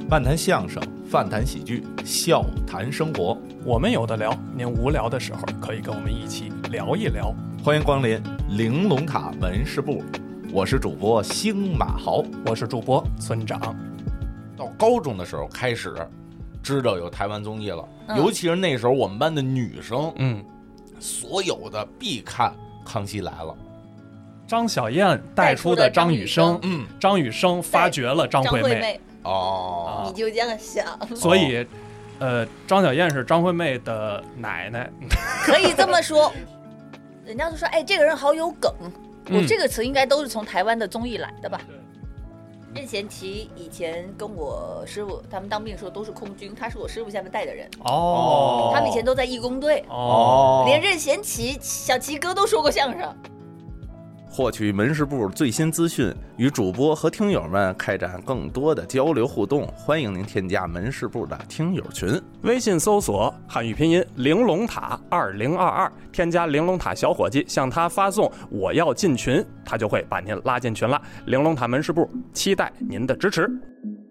漫谈相声，饭谈喜剧，笑谈生活， 我们有的聊。您无聊的时候可以跟我们一起聊一聊。 欢迎光临玲珑塔门市部，我是主播星马豪， 我是主播村长。 到高中的时候开始知道有台湾综艺了，尤其是那时候我们班的女生，所有的必看《康熙来了》。 张小燕带出的张雨生，张雨生发掘了张惠妹。 哦， 你就这样想， 所以，张小燕是张惠妹的奶奶， 可以这么说。人家都说，哎，这个人好有梗。我这个词应该都是从台湾的综艺来的吧？任贤齐以前跟我师傅他们当兵的时候都是空军，他是我师傅下面带的人。 哦， 他们以前都在义工队。 哦， 连任贤齐、小齐哥都说过相声。 获取门市部最新资讯，与主播和听友们开展更多的交流互动，欢迎您添加门市部的听友群。 微信搜索汉语拼音玲珑塔2022，添加玲珑塔小伙计，向他发送我要进群，他就会把您拉进群了。玲珑塔门市部期待您的支持。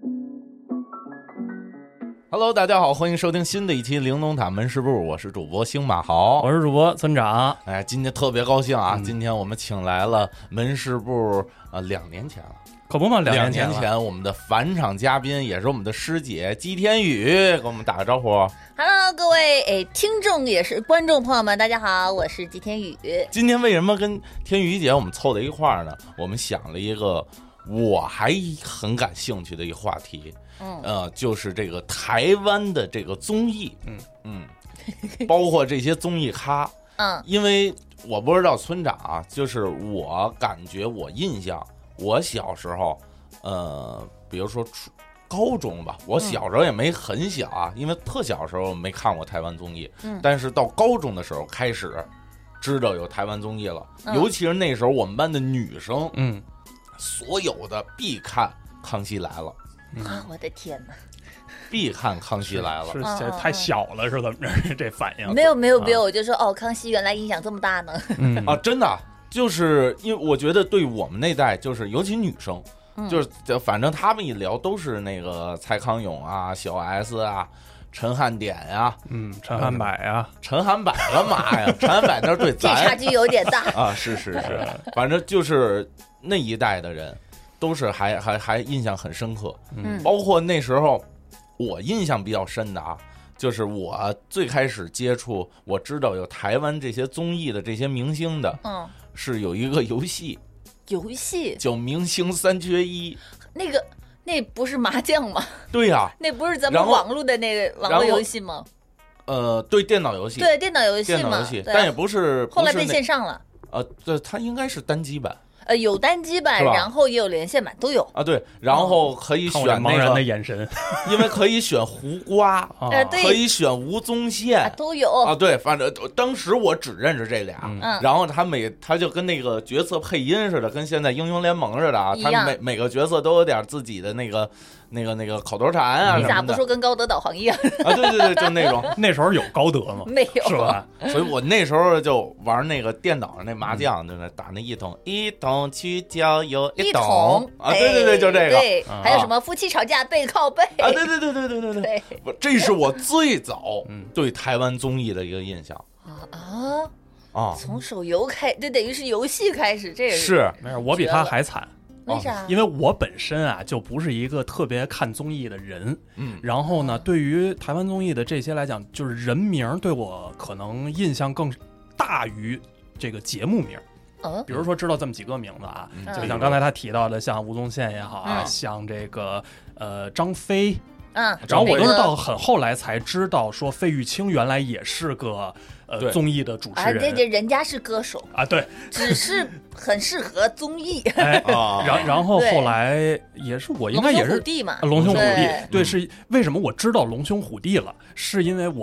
Hello， 大家好，欢迎收听新的一期玲珑塔门市部，我是主播星马豪， 我是主播村长。 哎，今天特别高兴啊！今天我们请来了门市部2年前了， 可不嘛，2 年前我们的返场嘉宾也是我们的师姐姬天宇，给我们打个招呼。 Hello， 各位听众也是观众朋友们，大家好，我是姬天宇。 今天为什么跟天宇姐我们凑在一块儿呢？我们想了一个我还很感兴趣的一个话题。就是这个台湾的这个综艺，包括这些综艺咖，因为我不知道村长啊，就是我感觉我印象，我小时候，比如说高中吧，我小时候也没很小啊，因为特小时候没看过台湾综艺，但是到高中的时候开始知道有台湾综艺了，尤其是那时候我们班的女生，所有的必看《康熙来了》。 我的天哪！ 必看《康熙来了》 是太小了是怎么着？这反应没有，我就说康熙原来影响这么大呢。 真的，就是因为我觉得对我们那代，就是尤其女生，就是反正他们一聊都是那个蔡康永啊、小 S 啊、陈汉典呀， 陈汉柏啊， 陈汉柏干嘛呀？陈汉柏那对咱这差距有点大啊，是，反正就是那一代的人。都是还印象很深刻，包括那时候我印象比较深的啊，就是我最开始接触，我知道有台湾这些综艺的这些明星的，是有一个游戏叫《明星3缺1》， 那不是麻将吗？ 对呀， 那不是咱们网络的那个网络游戏吗？ 对，电脑游戏， 对电脑游戏嘛， 但也不是， 后来变线上了， 对，它应该是单机版。 有单机版，然后也有连线版，都有啊。对，然后可以选那个茫然的眼神， 因为可以选胡瓜，可以选吴宗宪， 都有啊。对，反正当时我只认识这俩，然后他就跟那个角色配音似的，跟现在英雄联盟似的啊。他每个角色都有点自己的那个口头禅啊。 你咋不说跟高德导航一样啊？对，就那种。 那时候有高德吗？ 没有， 是吧？ 所以我那时候就玩那个电脑上那麻将，就是打那一桶去郊游一桶啊，对，就这个。 对，还有什么夫妻吵架背靠背啊？对，这是我最早对台湾综艺的一个印象啊！从手游开，这等于是游戏开始，这是没事，我比他还惨。 为啥？ 因为我本身啊就不是一个特别看综艺的人，然后呢，对于台湾综艺的这些来讲，就是人名对我可能印象更大于这个节目名。比如说知道这么几个名字啊，就像刚才他提到的，像吴宗宪也好啊，像这个张飞，然后我都是到很后来才知道说费玉清原来也是个综艺的主持人， 人家是歌手啊，对， 只是很适合综艺。 然后后来也是我应该也是龙兄虎弟嘛， 龙兄虎弟，对，是为什么我知道龙兄虎弟了？是因为我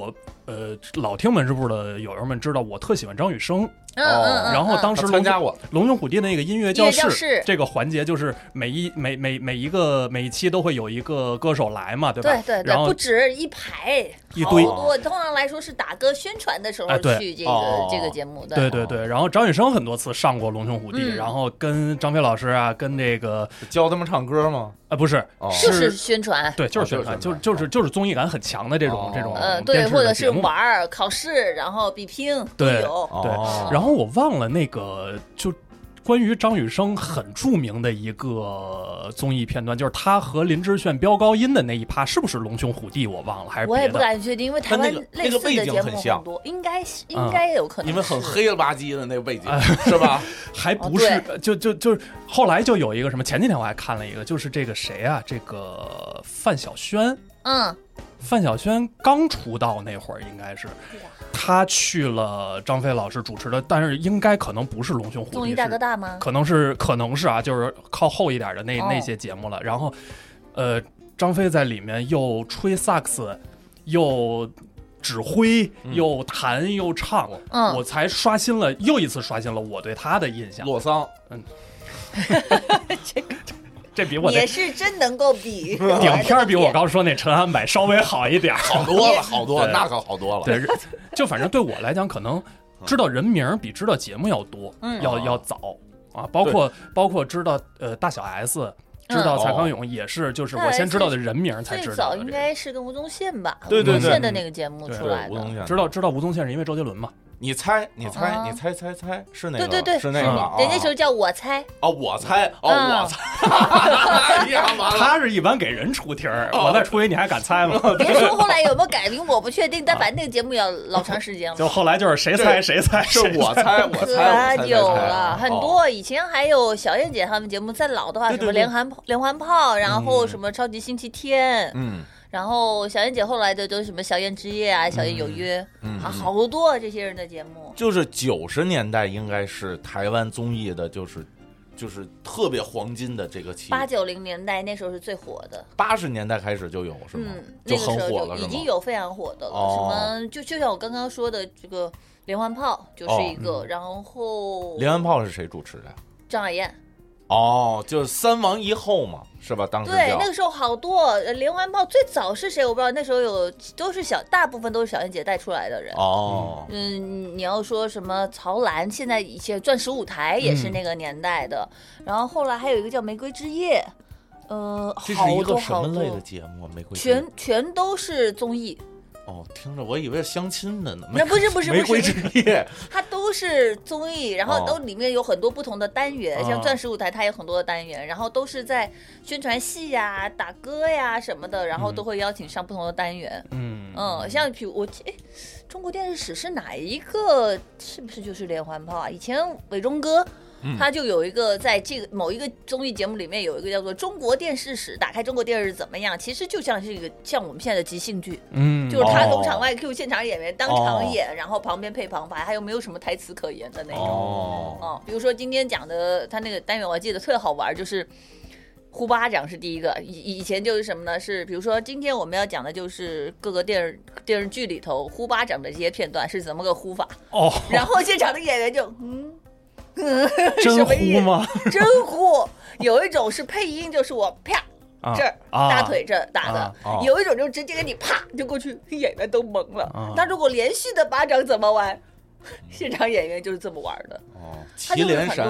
老听门市部的友友们知道，我特喜欢张雨生。然后当时参加过龙兄虎弟那个音乐教室这个环节，就是每一期都会有一个歌手来嘛，对吧？ 对，然后不止一排一堆， 好多。通常来说是打歌宣传的时候去这个节目的。 对。然后张雨生很多次上过龙兄虎弟，然后跟张飞老师啊，跟这个教他们唱歌吗？ 不是， 就是宣传。 对，就是宣传，就是综艺感很强的这种对，或者是玩考试，然后比拼都有。 对，然后我忘了那个就关于张雨生很著名的一个综艺片段，就是他和林志炫飙高音的那一趴，是不是龙兄虎弟？我忘了，还是我也不敢确定，因为台湾类似的节目很多，应该有可能， 因为很黑了吧唧的那个背景是吧？ 还不是，就是后来就有一个什么，前几天我还看了一个，就是这个谁啊，这个范晓萱，范晓萱刚出道那会儿，应该是。他去了张飞老师主持的，但是应该可能不是龙兄虎弟， 综艺大哥大吗？ 可能是啊，就是靠后一点的那些节目了。然后，张飞在里面又吹萨克斯，又指挥，又弹又唱，我才又一次刷新了我对他的印象。 洛桑， 这比我也是真能够比顶片比我刚说那陈安柏稍微好一点， 好多了，那可好多了。 对，就反正对我来讲，可能知道人名比知道节目要多，要早啊。包括知道大小 S， 知道蔡康永也是，就是我先知道的人名才知道。 最早应该是跟吴宗宪吧？ 对， 吴宗宪的那个节目出来的。 知道吴宗宪是因为周杰伦嘛？ 你猜是那个？ 对， 是那个吗？ 人家时候叫我猜。 我猜。哎呀，完了！ 他是一般给人出题儿，我再出一你还敢猜吗？ 别说后来有没有改名，我不确定，但反正那个节目要老长时间了。 就后来就是谁猜， 是我猜。 有了很多，以前还有小燕姐他们节目再老的话，什么连环炮，然后什么超级星期天，然后小燕姐后来的都是什么小燕之夜啊，小燕有约，好多这些人的节目。 就是90年代应该是台湾综艺的，就是特别黄金的这个期。 80、90年代那时候是最火的。 80年代开始就有是吗？就很火了， 已经有非常火的了。什么就像我刚刚说的这个连环炮就是一个，然后连环炮是谁主持的？ 张雅燕。 就是三王一后嘛，是吧？当时对，那个时候好多连环炮，最早是谁我不知道，那时候大部分都是小燕姐带出来的人。你要说什么曹兰，现在以前钻石舞台也是那个年代的，然后后来还有一个叫玫瑰之夜， 这是一个什么类的节目？玫瑰之夜全都是综艺。 听着我以为是相亲的呢。 那不是玫瑰之夜， 它都是综艺，然后都里面有很多不同的单元，像钻石舞台它有很多的单元，然后都是在宣传戏呀、打歌呀什么的，然后都会邀请上不同的单元。像比如中国电视史是哪一个？是不是就是连环炮啊？以前伟忠哥。他就有一个在这个某一个综艺节目里面有一个叫做中国电视史，打开中国电视怎么样，其实就像是一个像我们现在的即兴剧，就是他从场外 Q 现场演员当场演，然后旁边配旁白，还有没有什么台词可言的那种。比如说今天讲的他那个单元我还记得特好玩，就是呼巴掌是第一个，以前就是什么呢？是比如说今天我们要讲的就是各个电视剧里头呼巴掌的这些片段是怎么个呼法，然后现场的演员就真呼吗？ 真呼。有一种是配音，就是我啪这儿大腿这儿打的，有一种就直接给你啪就过去，演员都懵了。那如果连续的巴掌怎么玩？现场演员就是这么玩的。 祁连山。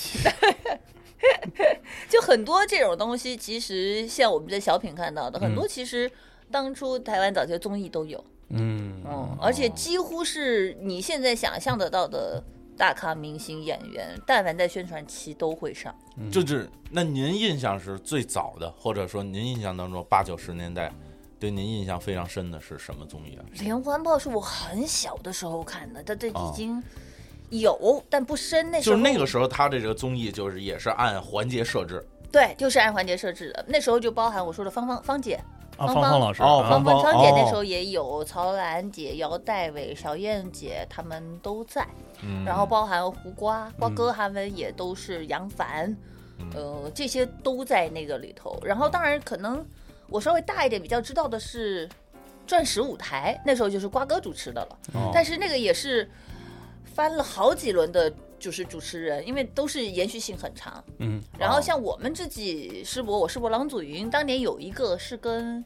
就很多这种东西，其实像我们在小品看到的很多，其实当初台湾早期的综艺都有。而且几乎是你现在想象得到的大咖明星演员，但凡在宣传期都会上。 就是那您印象是最早的，或者说您印象当中80、90年代对您印象非常深的是什么综艺啊？ 连环炮是我很小的时候看的，这已经有但不深。那时候就是那个时候他的这个综艺就是也是按环节设置。 对，就是按环节设置的。那时候就包含我说的芳姐。 芳老师， 芳姐那时候也有，曹兰姐、姚代伟、小燕姐他们都在，然后包含胡瓜哥他们也都是杨凡，这些都在那个里头。然后当然可能我稍微大一点比较知道的是转15台，那时候就是瓜哥主持的了，但是那个也是翻了好几轮的。就是主持人，因为都是延续性很长，然后像我们自己师伯，我师伯郎祖云，当年有一个是跟，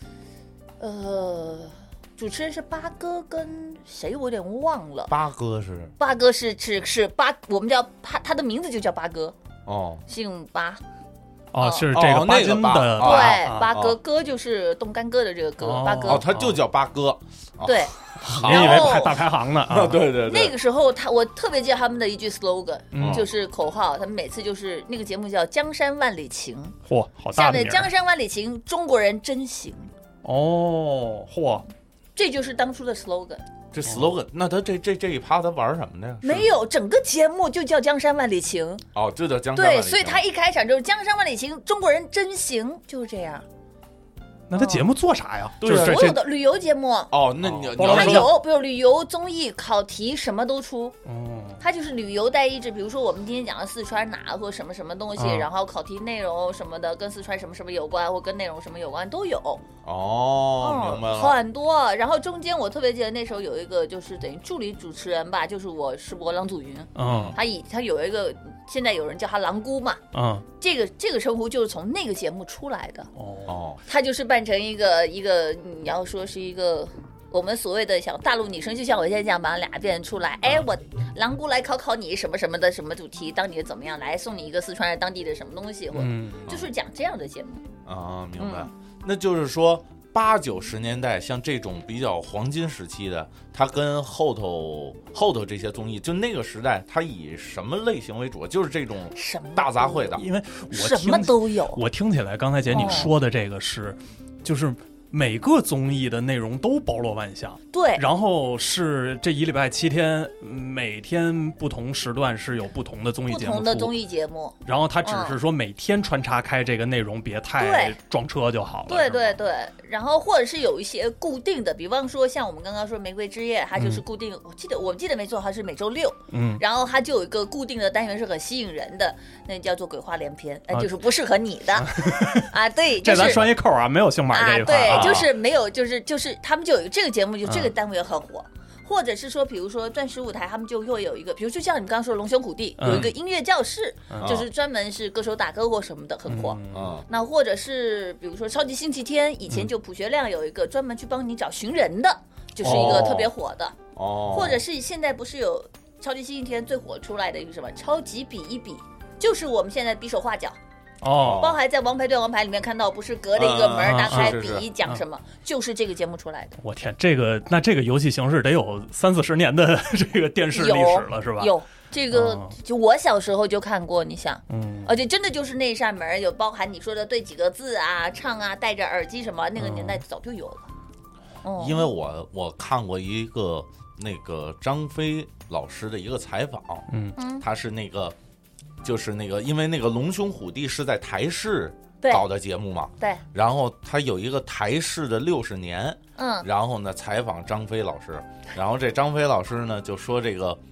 主持人是八哥跟谁我有点忘了， 八哥是八，我们叫他的名字就叫八哥，姓八。 是这个巴金的， 对，八哥哥就是冻干哥的这个哥，八哥， 他就叫八哥， 对。 别以为大排行呢啊！ 对对对， 那个时候我特别记得他们的一句 slogan，就是口号，他们每次就是那个节目叫江山万里情， 嚯，好大的名！ 江山万里情，中国人真行。 嚯， 这就是当初的 slogan。 这 slogan，那他这一趴他玩什么的呀？ 没有，整个节目就叫江山万里情。 就叫江山万里情。 对，所以他一开场就是江山万里情，中国人真行，就是这样。 那他节目做啥呀？ 就是所有的旅游节目。 那你他有，比如旅游综艺、考题什么都出。他就是旅游带一制，比如说我们今天讲的四川哪或什么什么东西，然后考题内容什么的跟四川什么什么有关，或跟内容什么有关都有。 明白了。 很多。然后中间我特别记得那时候有一个就是等于助理主持人吧，就是我师伯郎祖云。他有一个，现在有人叫他郎姑嘛。这个称呼就是从那个节目出来的。他就是扮成一个你要说是一个我们所谓的像大陆女生，就像我现在这样把俩变出来，我郎姑来考你什么什么的什么主题，当你的怎么样，来送你一个四川人当地的什么东西，或就是讲这样的节目。 明白。那就是说80、90年代像这种比较黄金时期的，它跟后头这些综艺，就那个时代，它以什么类型为主？就是这种大杂烩的。 因为什么都有。 我听起来，刚才姐你说的这个是，就是每个综艺的内容都包罗万象。 对。 然后是这一礼拜7天，每天不同时段是有不同的综艺节目。 不同的综艺节目。 然后它只是说每天穿插开这个内容，别太撞车就好了。 对对对。然后或者是有一些固定的，比方说像我们刚刚说《玫瑰之夜》，它就是固定。我记得没错，它是每周6。然后它就有一个固定的单元是很吸引人的，那叫做鬼话连篇，就是不适合你的对， 这咱拴一扣没有姓马这一块。 对，就是没有，就是他们就有这个节目，就这个单位很火。或者是说，比如说钻15台，他们就会有一个，比如说像你刚刚说龙兄虎弟，有一个音乐教室，就是专门是歌手打歌或什么的，很火。那或者是比如说超级星期天，以前就朴学亮有一个专门去帮你找寻人的，就是一个特别火的。或者是现在不是有超级星期天最火出来的一个什么超级比一比，就是我们现在比手画脚。包含在《王牌对王牌》里面看到，不是隔着一个门打开比讲什么，就是这个节目出来的。 我天，这个游戏形式得有30-40年的这个电视历史了，是吧？ 有这个，就我小时候就看过，你想，而且真的就是那扇门，有包含你说的对几个字啊、唱啊、戴着耳机什么，那个年代早就有了。 因为我看过一个那个张飞老师的一个采访，他是那个。就是那个，因为那个龙兄虎弟是在台视搞的节目嘛， 对。 然后他有一个台视的60年，然后呢采访张飞老师，然后这张飞老师呢就说这个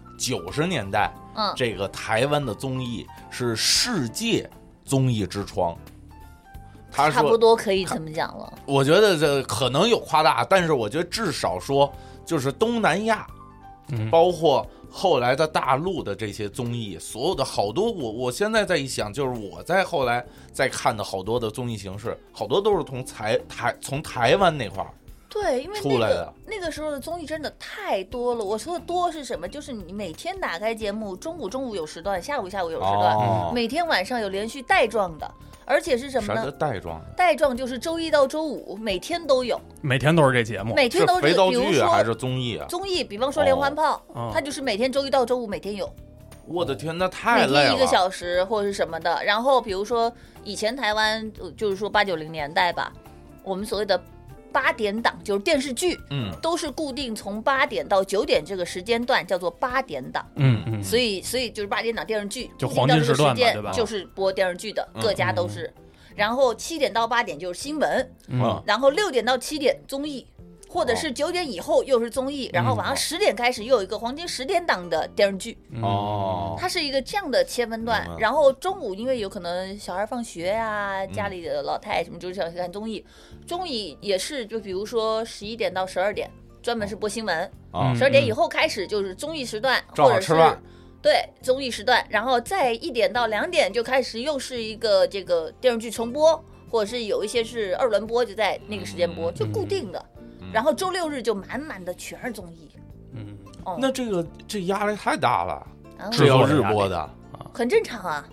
90年代，这个台湾的综艺是世界综艺之窗。他说差不多可以这么讲了。 我觉得这可能有夸大，但是我觉得至少说就是东南亚，包括。后来的大陆的这些综艺，所有的好多我现在在一想，就是我在后来再看的好多的综艺形式，好多都是从台湾那块儿对，因为出来的。 那个时候的综艺真的太多了。我说的多是什么？就是你每天打开节目，中午有时段，下午有时段，每天晚上有连续带状的。而且是什么呢？带状就是周一到周五每天都有， 每天都是这节目， 每天都是肥皂剧还是综艺啊？ 综艺，比方说连环炮，它就是每天周一到周五每天有。 我的天，那太累了。 每天1个小时或者是什么的。然后比如说以前台湾就是说80、90年代吧，我们所谓的8点档就是电视剧，都是固定从8点到9点这个时间段叫做8点档，所以就是8点档电视剧， 就黄金时段嘛，对吧？ 就是播电视剧的，各家都是。然后7点到8点就是新闻，然后6点到7点综艺， 或者是9点以后又是综艺，然后晚上10点开始又有一个黄金10点档的电视剧。它是一个这样的切分段。然后中午因为有可能小孩放学呀，家里的老太什么就是想看综艺，中午也是就比如说11点到12点专门是播新闻，12点以后开始就是综艺时段，或者是对综艺时段，然后再1点到2点就开始又是一个这个电视剧重播，或者是有一些是2轮播，就在那个时间播，就固定的。然后周6日就满满的全是综艺。 那这压力太大了， 这要日播的， 很正常啊。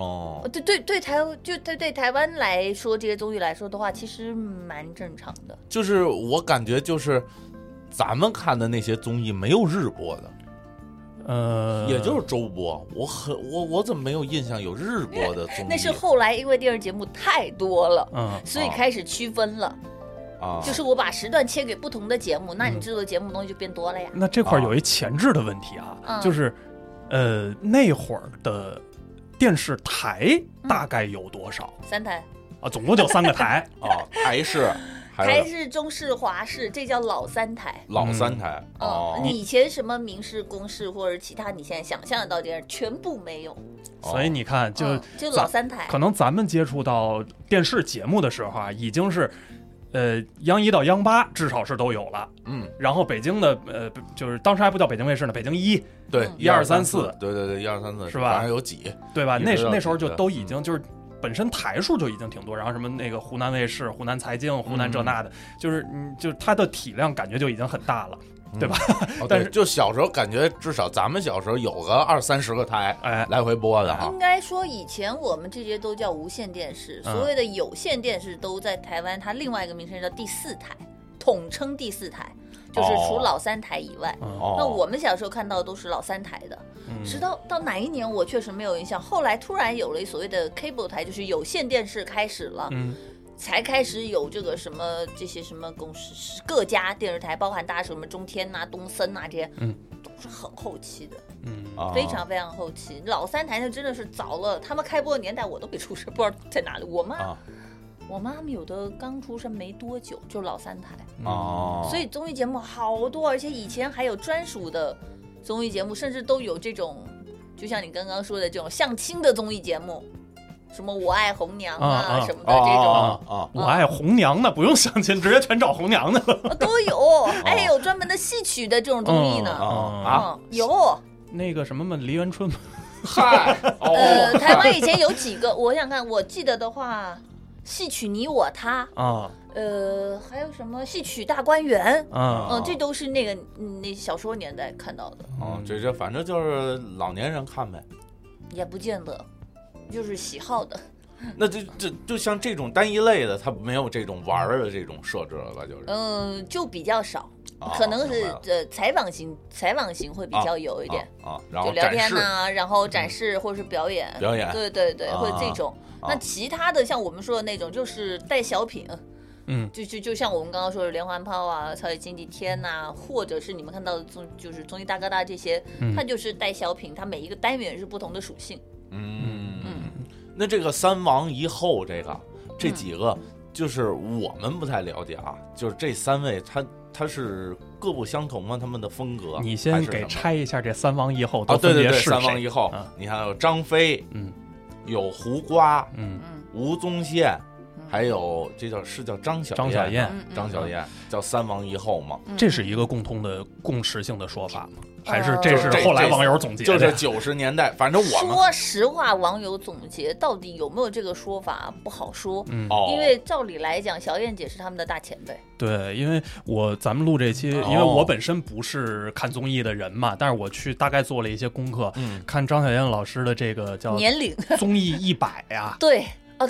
对台湾来说，这些综艺来说的话，其实蛮正常的。 就是我感觉就是咱们看的那些综艺没有日播的。也就是周播，我怎么没有印象有日播的综艺？ 那是后来因为电视节目太多了，所以开始区分了。就是我把时段切给不同的节目，那你制作节目东西就变多了呀。 那这块有一前置的问题啊，就是那会儿的电视台大概有多少 ？3台啊，总共就3个台台视、中视、华视，这叫老3台。 老3台你以前什么民视、公视或者其他你现在想象得到电视全部没有。 所以你看，就老3台。 可能咱们接触到电视节目的时候啊，已经是央1到央8至少是都有了。然后北京的就是当时还不叫北京卫视呢，北京1， 对 ，1、2、3、4， 对1、2、3、4 是吧？ 反正有几， 对吧？那时候就都已经就是本身台数就已经挺多，然后什么那个湖南卫视、湖南财经、湖南这那的，就是它的体量感觉就已经很大了，对吧？但是就小时候感觉至少咱们小时候有个20-30个台，来回播的哈。 应该说以前我们这些都叫无线电视，所谓的有线电视都在台湾，它另外一个名称叫第4台，统称第4台。就是除老3台以外，那我们小时候看到都是老3台的，直到哪一年我确实没有印象。后来突然有了所谓的 cable 台，就是有线电视开始了，才开始有这个什么这些什么公司各家电视台，包含大家什么中天啊、东森啊这些，都是很后期的，非常非常后期。老3台那真的是早了，他们开播的年代我都没出生，不知道在哪里。我妈们有的刚出生没多久就老3台，所以综艺节目好多，而且以前还有专属的综艺节目，甚至都有这种，就像你刚刚说的这种相亲的综艺节目，什么我爱红娘什么的这种我爱红娘的不用相亲，直接全找红娘的都有，还有专门的戏曲的这种综艺呢，有那个什么梨园春， 嗨， 台湾以前有几个，我想看，我记得的话。戏曲你我他还有什么戏曲大观园这都是那个那小说年代看到的。 这反正就是老年人看呗， 也不见得，就是喜好的。 那就像这种单一类的，它没有这种玩的这种设置了吧？就是就比较少，可能是采访型会比较有一点然后就聊天呐，然后展示或者是表演，对，会这种。那其他的像我们说的那种，就是带小品，就像我们刚刚说的连环炮啊、超级星期天呐，或者是你们看到的就是综艺大哥大这些，它就是带小品，它每一个单元是不同的属性。 那这个3王1后这几个，就是我们不太了解啊，就是这3位它是各不相同吗？他们的风格？ 你先给拆一下这3王1后都分别是谁 ？3王1后，你看有张飞，有胡瓜，吴宗宪，还有这叫张小燕，叫3王1后嘛？ 这是一个共识性的说法吗？还是这是后来网友总结的？ 就是90年代，反正我们说实话，网友总结到底有没有这个说法不好说，因为照理来讲，小燕姐是他们的大前辈。 对，因为咱们录这期，因为我本身不是看综艺的人嘛，但是我去大概做了一些功课，看张小燕老师的这个叫年龄综艺100呀， 对都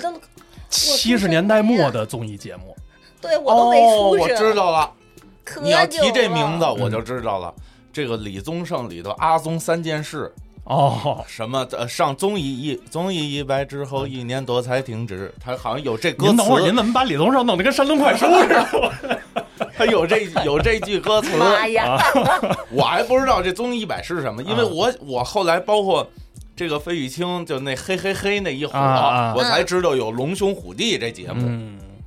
70年代末的综艺节目， 对我都没出生， 我知道了，你要提这名字我就知道了。这个李宗盛里头阿宗3件事什么上综艺100之后1年多才停止，他好像有这歌词。 您等会儿，您怎么把李宗盛弄得跟山东快书似的？ 他有这句歌词。 妈呀！ 我还不知道这综艺100是什么，因为我后来包括这个费玉清就那嘿嘿嘿那一火，我才知道有龙兄虎弟这节目。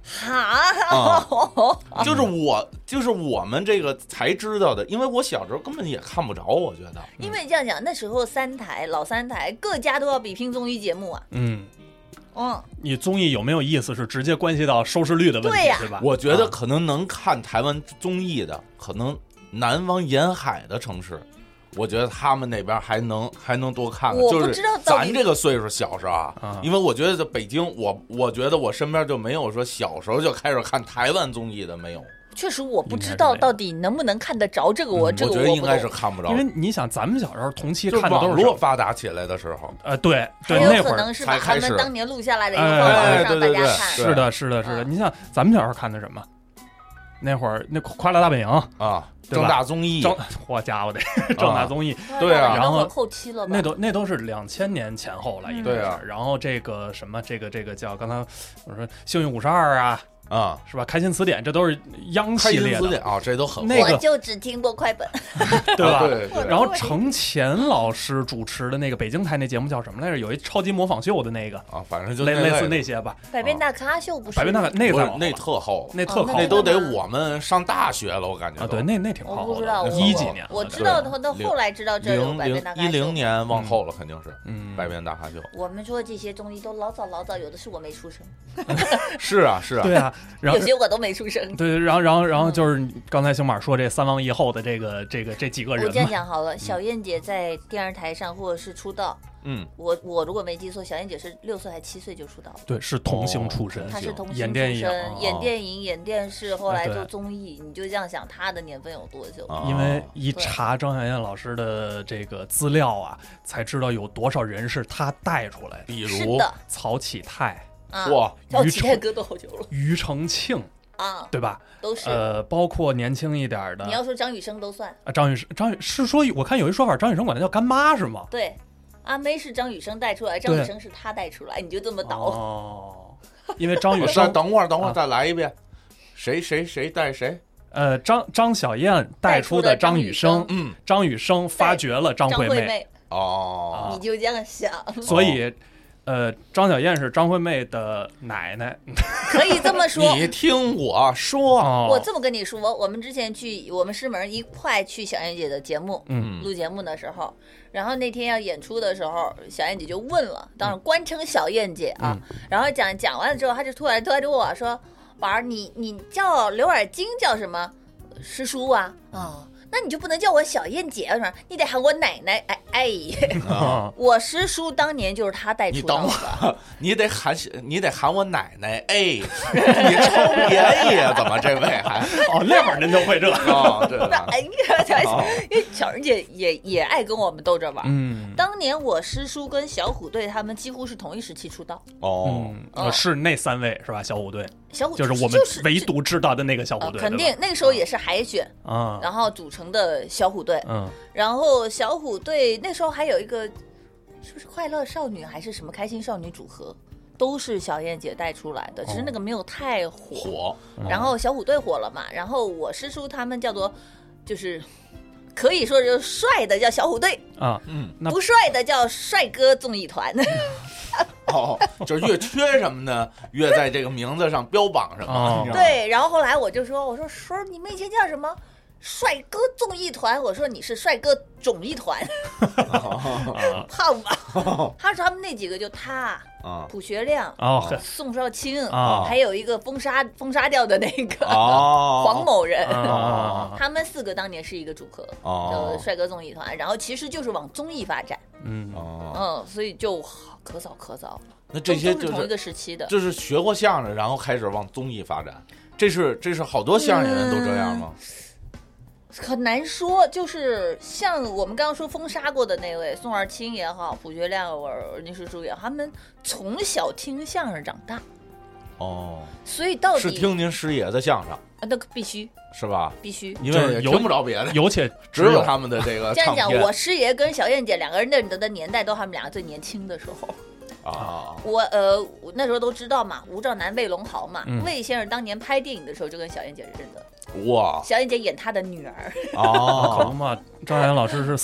就是我们这个才知道的，因为我小时候根本也看不着，我觉得。 因为这样讲，那时候老三台各家都要比拼综艺节目啊。 你综艺有没有意思是直接关系到收视率的问题，对吧？ 我觉得可能能看台湾综艺的，可能南方沿海的城市，我觉得他们那边还能多看看。就是咱这个岁数小时候啊，因为我觉得在北京，我觉得我身边就没有说小时候就开始看台湾综艺的，没有。 确实我不知道到底能不能看得着这个，我觉得应该是看不着， 因为你想咱们小时候同期看的都是网络发达起来的时候， 对， 那会儿可能是把他们当年录下来的一个放到让大家看。 是的，你想咱们小时候看的什么？那会儿那快乐大本营啊，正大综艺， 我家伙的正大综艺， 对啊， 然后后期了吧？ 那都是2000年前后了，应该是。然后这个什么，这个叫刚才我说幸运52啊，是吧？开心词典，这都是央系列的啊，这都很我就只听过快本， 对吧？ 对。 然后程前老师主持的那个北京台那节目叫什么来着？有一超级模仿秀的那个啊，反正就类似那些吧。 百变大咖秀不是？ 百变大咖那特厚， 那特厚， 那都得我们上大学了，我感觉啊，对，那挺厚。 我不知道 ，10几年， 我知道的，后来知道这有百变大咖秀。 10年往后了，肯定是百变大咖秀。 我们说这些综艺都老早，有的是我没出生。 是啊， 对啊，然后有些我都没出生。 对，然后就是刚才星马说这3王一后的这几个人， 我这样讲好了，小燕姐在电视台上或者是出道，我如果没记错，小燕姐是6岁还7岁就出道， 对，是童星出身， 她是童星演电影、 演电影、演电视，后来做综艺，你就这样想，她的年份有多久？ 因为一查张小燕老师的这个资料啊，才知道有多少人是她带出来的， 比如曹启泰。 哇， 曹启泰哥都好久了， 庾澄庆啊， 对吧？ 都是包括年轻一点的。 你要说张雨生都算啊，张雨是说，我看有一说法，张雨生管她叫干妈是吗？ 对，阿妹是张雨生带出来，张雨生是她带出来，你就这么倒。 哦，因为张雨生， 等会儿再来一遍，谁带谁？ 张小燕带出的张雨生，张雨生发掘了张惠妹。 哦， 你就这样想， 所以。张小燕是张惠妹的奶奶， 可以这么说。 你听我说， 我这么跟你说，我们之前我们师门一块去小燕姐的节目，录节目的时候，然后那天要演出的时候，小燕姐就问了，当然官称小燕姐啊，然后讲完了之后，她就突然对我说：“宝儿，你叫刘尔金叫什么？师叔啊？那你就不能叫我小燕姐啊，你得喊我奶奶。我师叔当年就是他带出道的。 你得喊我奶奶。你超便宜啊？怎么这位还？ 那会儿您就会这对吧？因为小燕姐也爱跟我们逗着玩。当年我师叔跟小虎队他们几乎是同一时期出道。 是那3位是吧？小虎队。就是我们唯独知道的那个小虎队， 肯定那个时候也是海选然后组成的小虎队，然后小虎队那时候还有一个是不是快乐少女还是什么开心少女组合，都是小燕姐带出来的，只是那个没有太火。然后小虎队火了嘛，然后我师叔他们叫做就是可以说就是帅的叫小虎队不帅的叫帅哥综艺团。 就是越缺什么呢，越在这个名字上标榜什么。 对，然后后来我说你们以前叫什么帅哥综艺团？我说你是帅哥种艺团。胖吧？他说他们那几个就他卜学亮宋少卿还有一个封杀掉的那个黄某人，他们4个当年是一个组合叫帅哥综艺团，然后其实就是往综艺发展。所以就可早了。 那这些就是同一个时期的， 就是学过相声，然后开始往综艺发展。这是好多相声演员都这样吗？ 很难说，就是像我们刚刚说封杀过的那位宋二清也好，卜学亮倪叔叔也好，他们从小听相声长大。所以到底是听您师爷的相声那必须是吧？ 必须， 因为也听不着别的， 有且只有他们的这个。 这样讲，我师爷跟小燕姐2个人认得的年代，都他们2个最年轻的时候。我那时候都知道嘛，吴兆南、魏龙豪嘛。魏先生当年拍电影的时候就跟小燕姐认得。 哇！ 小燕姐演他的女儿。 可能嘛？张小燕老师是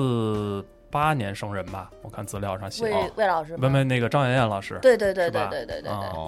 48年生人吧？我看资料上写。 魏老师？ 没那个张小燕老师。 对。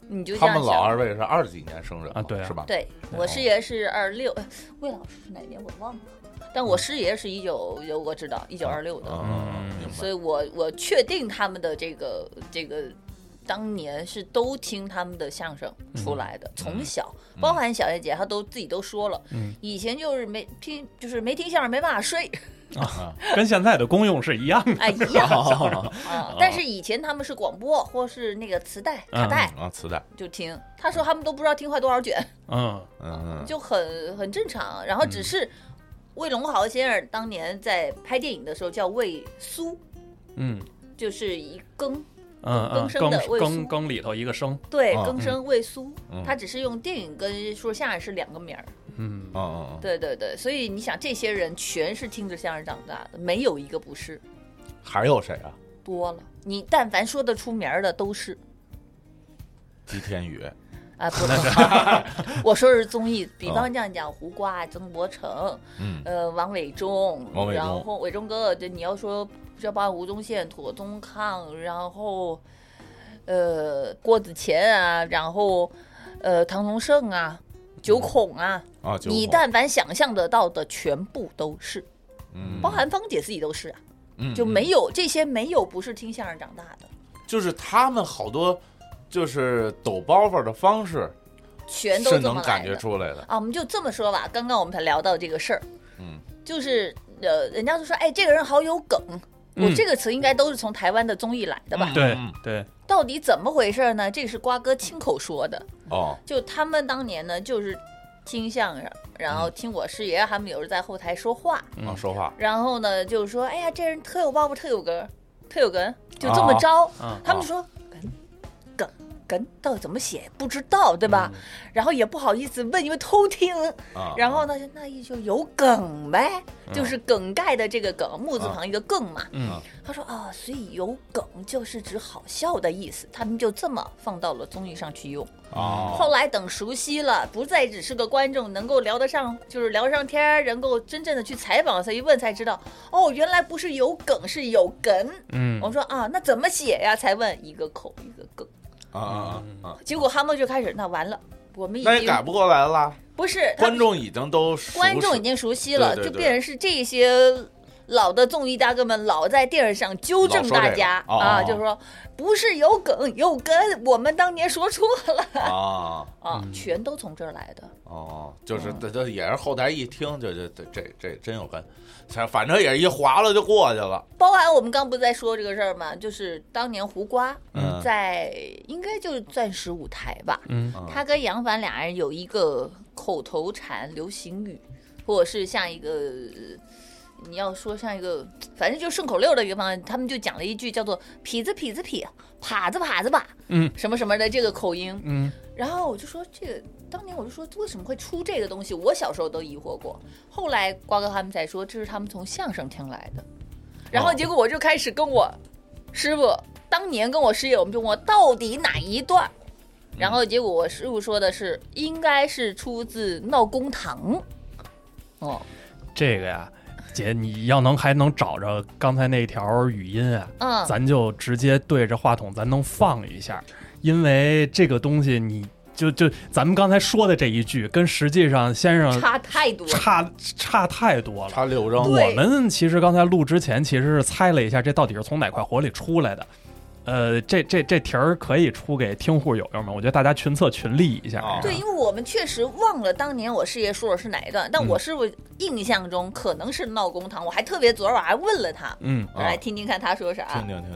你就这他们样想。 老二位是20几年生人啊对啊是吧？ 对，我师爷是26，魏老师是哪年我忘了，但我师爷是我知道1926的， 明白。 所以我确定他们的这个当年是都听他们的相声出来的，从小包含小叶姐，她自己都说了，以前就是没听相声没办法睡。 跟现在的功用是一样的， 哎，一样啊。但是以前他们是广播或是那个磁带、卡带磁带就听。他说他们都不知道听坏多少卷，就很正常。然后只是魏龙豪先生当年在拍电影的时候叫魏苏，就是一更声的魏苏， 更里头一个声， 对，更声魏苏，他只是用电影跟说相声是两个名儿。对对对，所以你想，这些人全是听着相声长大的，没有一个不是。 还有谁啊？ 多了，你但凡说得出名儿的都是。 姬天宇啊，不能，我说是综艺，比方这样讲，胡瓜、曾国成，王伟忠，然后伟忠哥，你要说包括吴宗宪、妥宗康，然后郭子乾啊，然后唐宗盛啊。九孔啊，你但凡想象得到的全部都是，包含芳姐自己都是啊，就没有这些没有不是听相声长大的， 就是他们好多就是抖包袱的方式， 全都这么来的， 是能感觉出来的啊。我们就这么说吧，刚刚我们才聊到这个事儿，就是人家就说，哎，这个人好有梗，我这个词应该都是从台湾的综艺来的吧？ 对对。 到底怎么回事呢？这是瓜哥亲口说的哦。 就他们当年呢，就是听相声，然后听我师爷他们有时在后台说话， 说话， 然后呢就是说，哎呀，这人特有包袱，特有哏，就这么着，他们就说哏到底怎么写不知道，对吧？然后也不好意思问，因为偷听。然后呢，那意就有梗呗，就是梗概的这个梗，木字旁一个更嘛。他说所以有梗就是指好笑的意思，他们就这么放到了综艺上去用。后来等熟悉了，不再只是个观众，能够聊得上，就是聊上天，能够真正的去采访，所以一问才知道，原来不是有梗，是有哏。我说那怎么写呀？才问一个口一个更。结果他们就开始，那完了，我们已经那也改不过来了。 不是， 观众已经熟悉了， 就变成是这些老的综艺大哥们老在电视上纠正大家就是说不是有梗，我们当年说错了全都从这儿来的。 就是这也是后台一听，这真有梗。反正也是一划了就过去了。 包含我们刚不在说这个事儿嘛，就是当年胡瓜在应该就是钻石舞台吧，他跟杨凡俩人有一个口头禅流行语，或者是像一个你要说像一个反正就顺口溜的一个方案，他们就讲了一句叫做痞子痞子痞，耙子耙子吧，什么什么的这个口音，然后我就说这个。当年我就说为什么会出这个东西，我小时候都疑惑过，后来瓜哥他们才说这是他们从相声听来的，然后结果我就开始跟我师傅当年跟我师爷我们就问我到底哪一段，然后结果我师傅说的是应该是出自闹公堂。 这个呀姐，你要还能找着刚才那条语音啊，咱就直接对着话筒咱能放一下，因为这个东西你就咱们刚才说的这一句，跟实际上先生差太多， 差太多了， 差6扔。 我们其实刚才录之前，其实是猜了一下，这到底是从哪块火里出来的。这题儿可以出给听户友友们，我觉得大家群策群力一下。 对，因为我们确实忘了当年我师爷说的是哪一段，但我师傅印象中可能是闹公堂，我还特别昨晚还问了他，来听听看他说啥。 听听。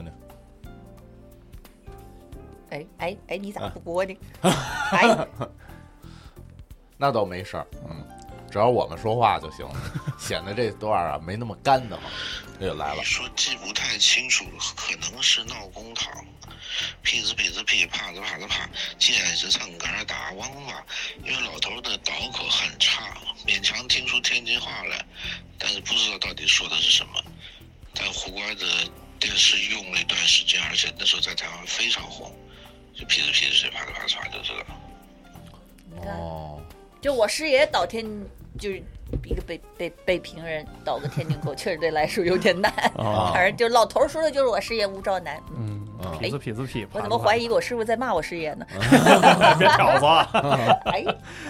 哎，你咋不播呢？ 那倒没事儿，只要我们说话就行了，显得这段没那么干的慌。这就来了。 说记不太清楚，可能是闹公堂。痞子痞子痞，耙子耙子耙，接着唱歌打王八。因为老头的倒口很差，勉强听出天津话来，但是不知道到底说的是什么。但胡瓜的电视用了一段时间，而且那时候在台湾非常红。就痞子痞子谁啪的啪的啪就知道。 你看，就我师爷倒天，就是一个北平人倒个天津口，确实对来说有点难。反正就老头说的就是我师爷吴兆南。 痞子痞子痞， 我怎么怀疑我师傅在骂我师爷呢？ 别挑唆。 哎，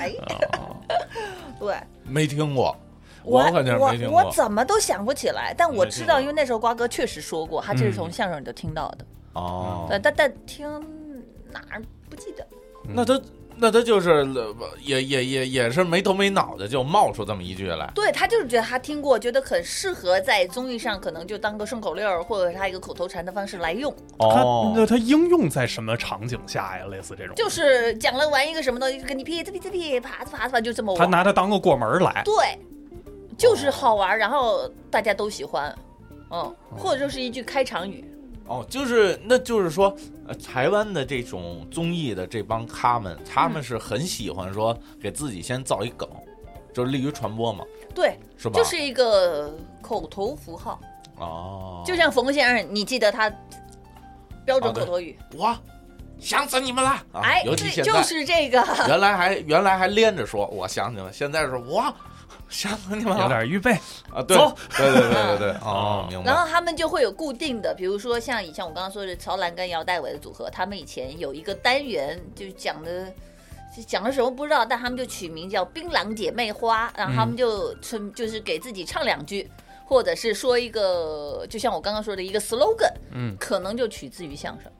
对， 没听过，我肯定是没听过。 我怎么都想不起来，但我知道，因为那时候瓜哥确实说过，他这是从相声里头听到的。 哦， 对，但听哪儿不记得。 那他就是也是没头没脑的就冒出这么一句来。 对，他就是觉得他听过，觉得很适合在综艺上，可能就当个顺口溜，或者是他一个口头禅的方式来用。 那他应用在什么场景下呀？类似这种， 就是讲了完一个什么东西，跟你噼啪，就这么玩。 他拿它当个过门来。 对，就是好玩，然后大家都喜欢，或者就是一句开场语。 那就是说，台湾的这种综艺的这帮咖们，他们是很喜欢说给自己先造一梗，就是利于传播嘛。 对， 是吧？ 就是一个口头符号。就像冯先生，你记得他标准口头语？ 我想死你们了！尤其现在就是这个。 原来还连着说我想你们，现在是我想死你们了， 有点预备啊！对， 走， 对，明白。 然后他们就会有固定的，比如说像以前我刚刚说的曹兰跟姚代伟的组合，他们以前有一个单元就讲的什么不知道，但他们就取名叫槟榔姐妹花，然后他们就是给自己唱2句，或者是说一个，就像我刚刚说的一个 slogan，可能就取自于相声。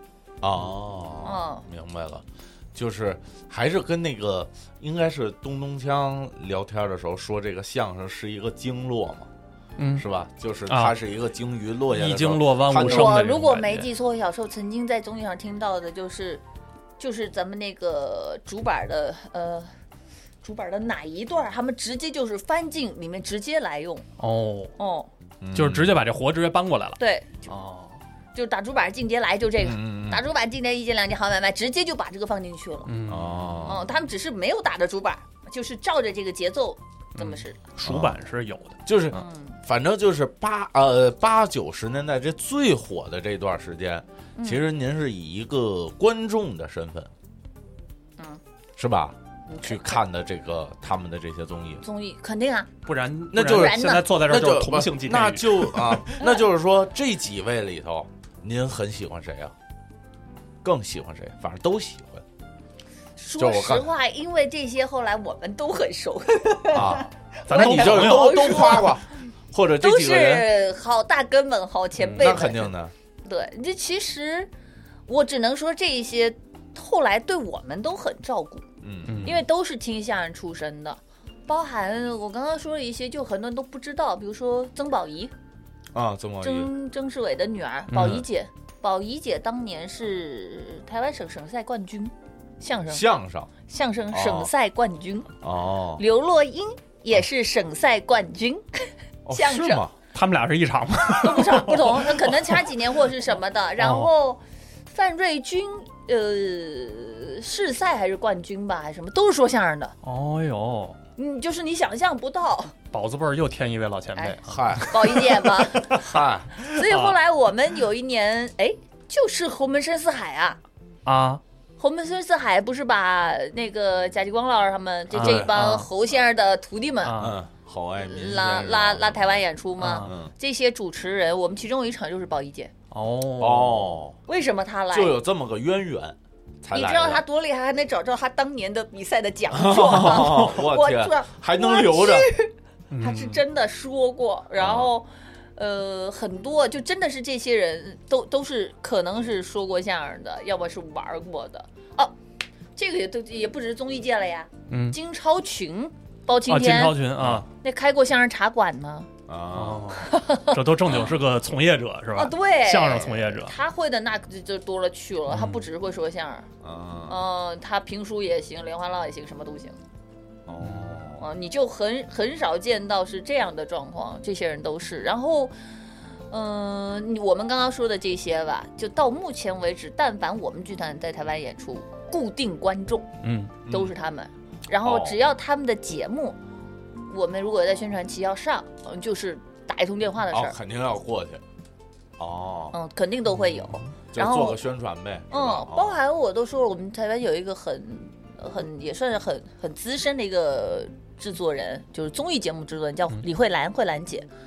明白了。就是还是跟那个应该是东东锵聊天的时候说，这个相声是一个经络嘛，是吧？就是它是一个鲸鱼落下来， 一经落万物生的。 我如果没记错，小时候曾经在综艺上听到的就是咱们那个主板的哪一段，他们直接就是翻进里面直接来用。 就是直接把这活直接搬过来了。 对，就打主板进阶来，就这个打主板进阶1件2件好买卖，直接就把这个放进去了。他们只是没有打着主板，就是照着这个节奏这么是。 蜀板是有的， 就是反正就是80、90年代这最火的这段时间，其实您是以一个观众的身份，是吧？去看的这个他们的这些综艺肯定啊， 不然那就是现在坐在这儿就是同性进那那就是说这几位里头，您很喜欢谁啊？更喜欢谁？反正都喜欢。 说实话，因为这些后来我们都很熟咱你就都夸过，或者这几个人都是好大哥们、好前辈们， 那肯定的。 对，这其实我只能说这一些后来对我们都很照顾。因为都是听相声出身的，包含我刚刚说了一些，就很多人都不知道，比如说曾宝仪曾世伟的女儿宝仪姐，宝仪姐当年是台湾省赛冠军，相声省赛冠军刘若英也是省赛冠军，相声他们俩是一场吗？ 不同，可能差几年或是什么的。然后范瑞军市赛还是冠军吧，还是什么，都是说相声的。就是你想象不到， 宝字辈儿又添一位老前辈， 宝仪姐吧，所以后来我们有一年，就是侯门深似海侯门深似海不是把那个贾继光老师他们这一帮侯先生的徒弟们， 侯爱民拉台湾演出吗？这些主持人，我们其中有一场就是宝仪姐。为什么他来？ 就有这么个渊源。 你知道他多厉害，还能找到他当年的比赛的奖状我天，还能留着。 他是真的说过，然后很多就真的是这些人都是可能是说过相声的，要么是玩过的。这个也不只是综艺界了呀。金超群、包青天， 金超群那开过相声茶馆呢。 这都正经是个从业者是吧？ 对， 相声从业者， 他会的那就多了去了。他不只是会说相声，他评书也行，连环唠也行，什么都行。你就很少见到是这样的状况，这些人都是。然后，我们刚刚说的这些吧，就到目前为止，但凡我们剧团在台湾演出，固定观众，都是他们。然后只要他们的节目。我们如果在宣传期要上，就是打一通电话的事儿， 肯定要过去。 肯定都会有， 然后做个宣传呗。 包含我都说了，我们台湾有一个很也算是很资深的一个制作人，就是综艺节目制作人，叫李慧兰，慧兰姐。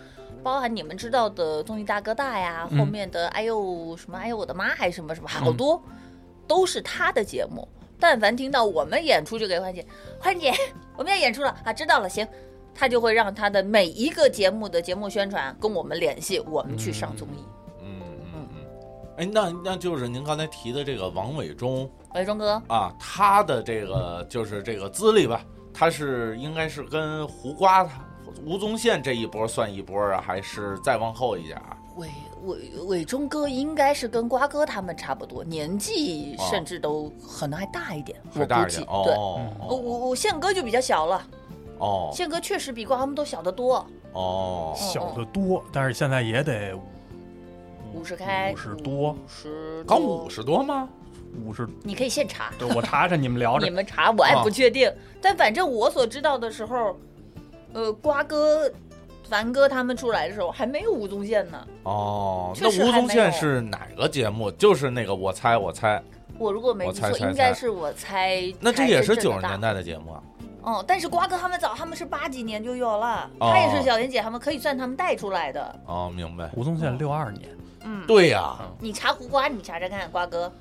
包含你们知道的综艺大哥大呀，后面的哎呦什么哎呦我的妈还是什么什么，好多都是他的节目。但凡听到我们演出，就给欢姐我们要演出了啊，知道了，行，他就会让他的每一个节目的节目宣传跟我们联系，我们去上综艺。 哎，那就是您刚才提的这个王伟忠哥啊，他的这个就是这个资历吧，他是应该是跟胡瓜吴宗宪这一波算一波啊，还是再往后一点？ 伟忠哥应该是跟瓜哥他们差不多，年纪甚至都可能还大一点，我估计。对，我宪哥就比较小了。宪哥确实比瓜他们都小得多。 小得多，但是现在也得 50开 ，50多， 刚50多吗 ？50， 你可以现查。 对，我查查，你们聊着。 你们查，我还不确定。但反正我所知道的时候，瓜哥、凡哥他们出来的时候还没有吴宗宪呢。 那吴宗宪是哪个节目？就是那个我猜。 我如果没记错，应该是我猜。 那这也是90年代的节目啊。 但是瓜哥他们早，他们是80几年就有了，他也是小妍姐他们可以算他们带出来的。 明白。 吴宗宪62年。 对呀。 你查胡瓜，你查查看，瓜哥。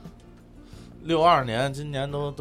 62年，今年都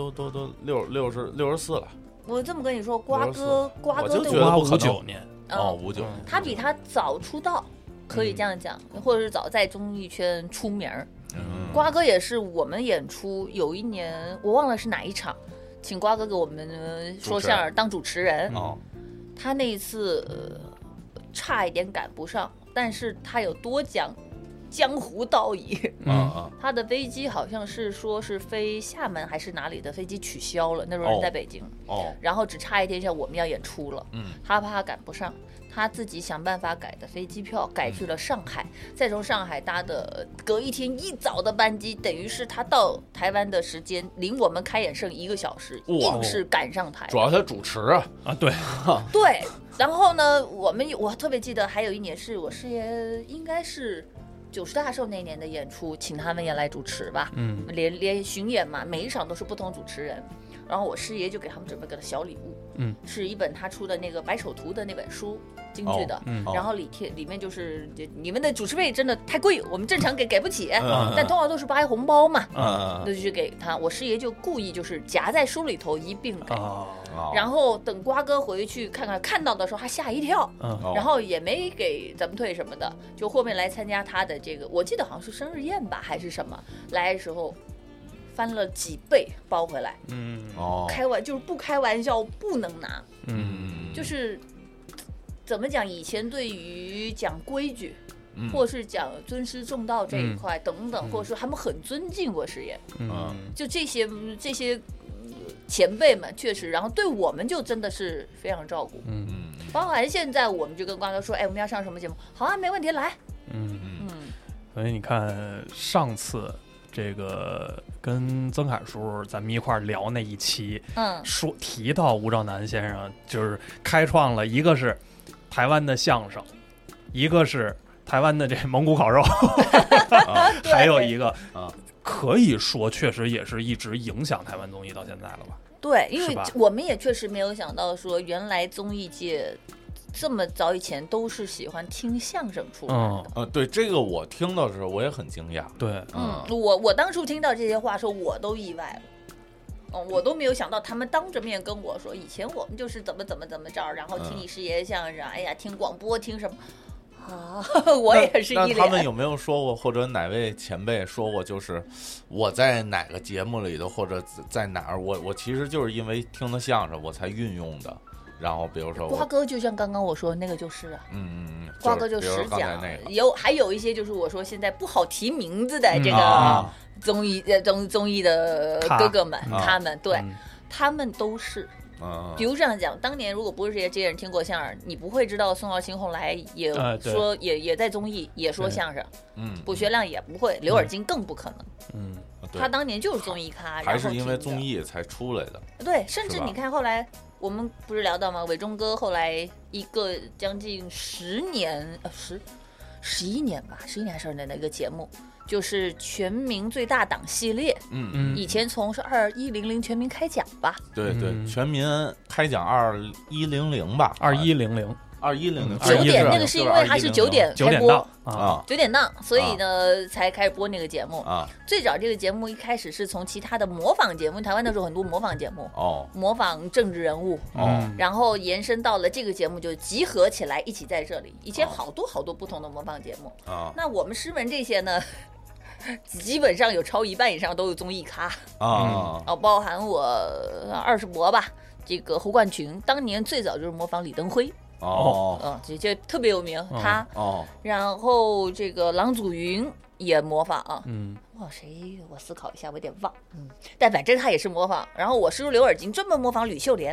64了。 我这么跟你说，瓜哥我就觉得 59年。 59年。 他比他早出道，可以这样讲，或者是早在综艺圈出名。瓜哥也是我们演出有一年，我忘了是哪一场。请瓜哥给我们说相声当主持人，他那一次差一点赶不上，但是他有多讲江湖道义。他的飞机好像是说是飞厦门还是哪里的飞机取消了，那时候人在北京，然后只差一天像我们要演出了，他怕赶不上，他自己想办法改的飞机票，改去了上海，再从上海搭的隔一天一早的班机，等于是他到台湾的时间离我们开演剩1个小时，硬是赶上台。 主要他主持对对。然后呢，我特别记得还有一年是我师爷应该是90大寿那年的演出，请他们也来主持吧，连巡演嘛，每一场都是不同主持人。然后我师爷就给他们准备个小礼物，是一本他出的那个白手图的那本书，京剧的，然后里面就是你们的主持费真的太贵，我们正常给不起，但通常都是发红包嘛，那就去给他。我师爷就故意就是夹在书里头一并给，然后等瓜哥回去看到的时候，他吓一跳，然后也没给咱们退什么的，就后面来参加他的这个，我记得好像是生日宴吧还是什么，来的时候翻了几倍包回来，就是不开玩笑不能拿，就是怎么讲，以前对于讲规矩，或是讲尊师重道这一块等等，或者说他们很尊敬我师爷，就这些前辈们确实，然后对我们就真的是非常照顾，包含现在我们就跟瓜哥说，哎，我们要上什么节目，好啊，没问题，来， 所以你看上次这个跟曾凯叔咱们一块聊那一期，提到吴兆南先生，就是开创了一个是台湾的相声，一个是台湾的这蒙古烤肉，还有一个可以说确实也是一直影响台湾综艺到现在了吧？ 对，因为我们也确实没有想到说原来综艺界这么早以前都是喜欢听相声出来的。 对，这个我听到的时候我也很惊讶。 对， 我当初听到这些话时候我都意外了。我都没有想到他们当着面跟我说，以前我们就是怎么着，然后听你师爷相声，哎呀，听广播听什么啊，我也是一脸。 那他们有没有说过，或者哪位前辈说过，就是我在哪个节目里头，或者在哪儿，我其实就是因为听的相声我才运用的。然后比如说瓜哥，就像刚刚我说那个就是啊，瓜哥就实讲，还有一些就是我说现在不好提名字的这个综艺的哥哥们，他们对，他们都是。比如这样讲，当年如果不是这些人听过相声，你不会知道宋少卿后来也说也在综艺也说相声，卜学亮也不会，刘尔金更不可能，他当年就是综艺咖， 还是因为综艺才出来的。 对，甚至你看后来我们不是聊到吗？伟忠哥后来一个将近11年吧，11年事的那个节目，就是全民最大党系列。以前从是2100全民开讲吧。 对，全民开讲2100吧。 2100。 2010 9点那个是因为它是9点开播啊 ，9点档，所以呢才开始播那个节目啊。 最早这个节目一开始是从其他的模仿节目，台湾那时候很多模仿节目模仿政治人物然后延伸到了这个节目就集合起来一起在这里。以前好多不同的模仿节目那我们诗文这些呢？基本上有超一半以上都有综艺咖包含我20博吧，这个胡冠群当年最早就是模仿李登辉这特别有名他然后这个郎祖筠也模仿谁我思考一下，我有点忘但反正他也是模仿。然后我师叔刘尔金专门模仿吕秀莲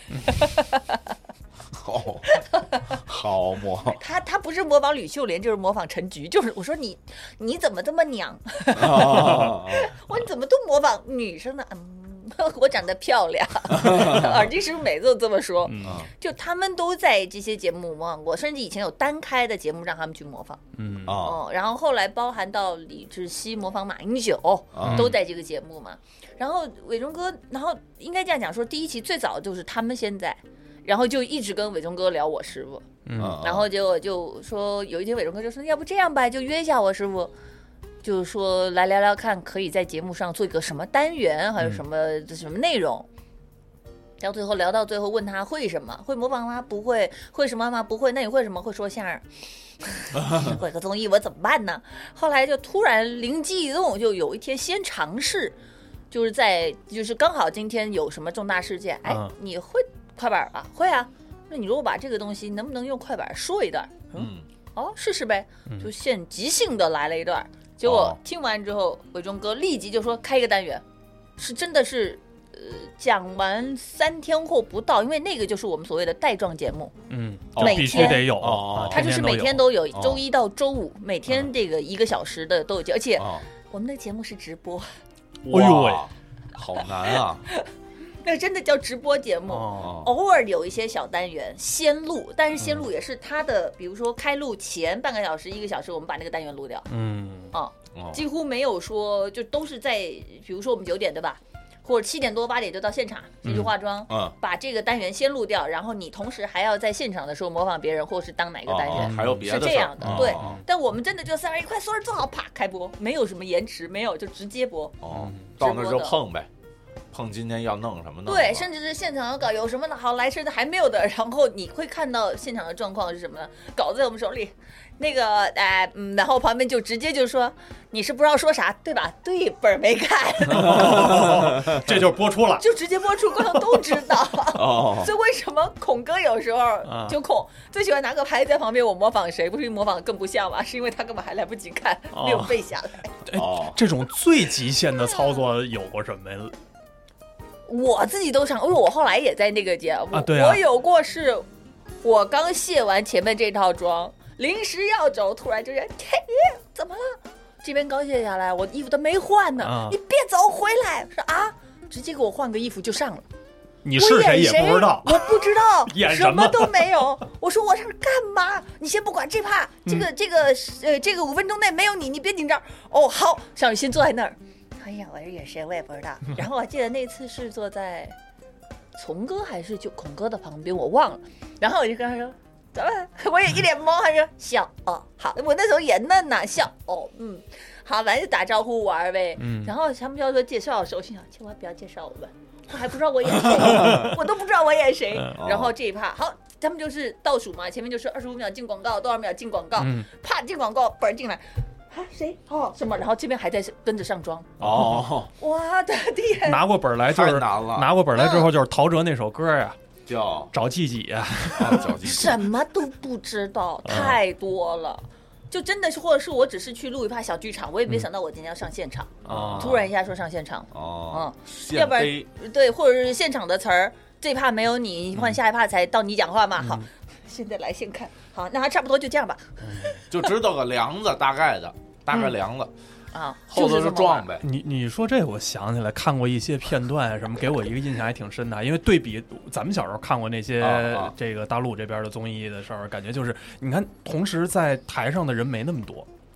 好模仿他不是模仿吕秀莲就是模仿陈菊，就是我说你怎么这么娘我你怎么都模仿女生呢我长得漂亮耳机师傅每次都这么说就他们都在这些节目模仿过，甚至以前有单开的节目让他们去模仿然后后来包含到李志熙模仿马英九都在这个节目嘛。然后伟忠哥，然后应该这样讲说，第一期最早就是他们现在然后就一直跟伟忠哥聊我师傅然后结果就说有一天伟忠哥就说要不这样吧，就约一下我师傅，就是说来聊聊看可以在节目上做一个什么单元还有什么内容。到最后聊到最后问他会什么，会模仿吗？不会。会什么吗？不会。那你会什么？会说相声会个综艺我怎么办呢？后来就突然灵机一动，J有一天先尝试，就是刚好今天有什么重大事件你会快板啊？会啊。那你如果把这个东西能不能用快板说一段试试呗。就现即兴的来了一段结果听完之后伟忠哥立即就说开一个单元，是真的是讲完3天后不到，因为那个就是我们所谓的带状节目每天必须得有它就是每天都有周一到周五每天这个1个小时的都有，而且我们的节目是直播哇好难啊那真的叫直播节目偶尔有一些小单元先录，但是先录也是他的比如说开录前半个小时1个小时我们把那个单元录掉几乎没有说就都是在比如说我们9点对吧，或者7点多8点就到现场进去化妆把这个单元先录掉，然后你同时还要在现场的时候模仿别人或是当哪个单元还有别的是这样的对但我们真的就3人一块所有人坐好啪开播，没有什么延迟，没有就直接播到那就碰呗，碰今天要弄什么呢？ 对，甚至是现场稿有什么的好来吃的还没有的，然后你会看到现场的状况是什么呢？稿子在我们手里，那个然后旁边就直接就说你是不知道说啥对吧？对，本儿没看这就播出了， 就直接播出，观众都知道所以为什么孔哥有时候就孔最喜欢拿个牌在旁边，我模仿谁不是模仿更不像吗？是因为他根本还来不及看没有背下来这种最极限的操作有过什么呀？ 我自己都想，因为我后来也在那个节目我有过是我刚卸完前面这套妆临时要走，突然就人怎么了？这边刚卸下来我衣服都没换呢你别走回来，说直接给我换个衣服就上了。 你是谁也不知道， 我不知道演什么都没有我说我是干嘛？你先不管这趴这个5分钟内没有你别紧张好，小雨先坐在那儿哎呀，我是演谁我也不知道然后我记得那次是坐在从哥还是就孔哥的旁边我忘了，然后我就跟他说怎么我也一脸懵，他说笑好，我那时候也嫩呐笑好，反正就打招呼玩呗然后他们要说介绍的时候心想千万不要介绍我们，他还不知道我演谁我都不知道我演谁然后这一趴好，他们就是倒数嘛，前面就是25秒进广告，多少秒进广告啪进广告本进来谁什么，然后这边还在跟着上妆我的天， 拿过本来就是拿过本来之后就是陶喆那首歌呀叫找自己呀什么都不知道太多了就真的是，或者是我只是去录一趴小剧场，我也没想到我今天要上现场突然一下说上现场要不然对，或者是现场的词儿这趴没有你换下一趴才到你讲话嘛好，现在来先看好，那还差不多就这样吧就知道个梁子大概梁子后头是撞呗。 你说这我想起来看过一些片段什么，给我一个印象还挺深的，因为对比咱们小时候看过那些这个大陆这边的综艺的时候，感觉就是你看同时在台上的人没那么多，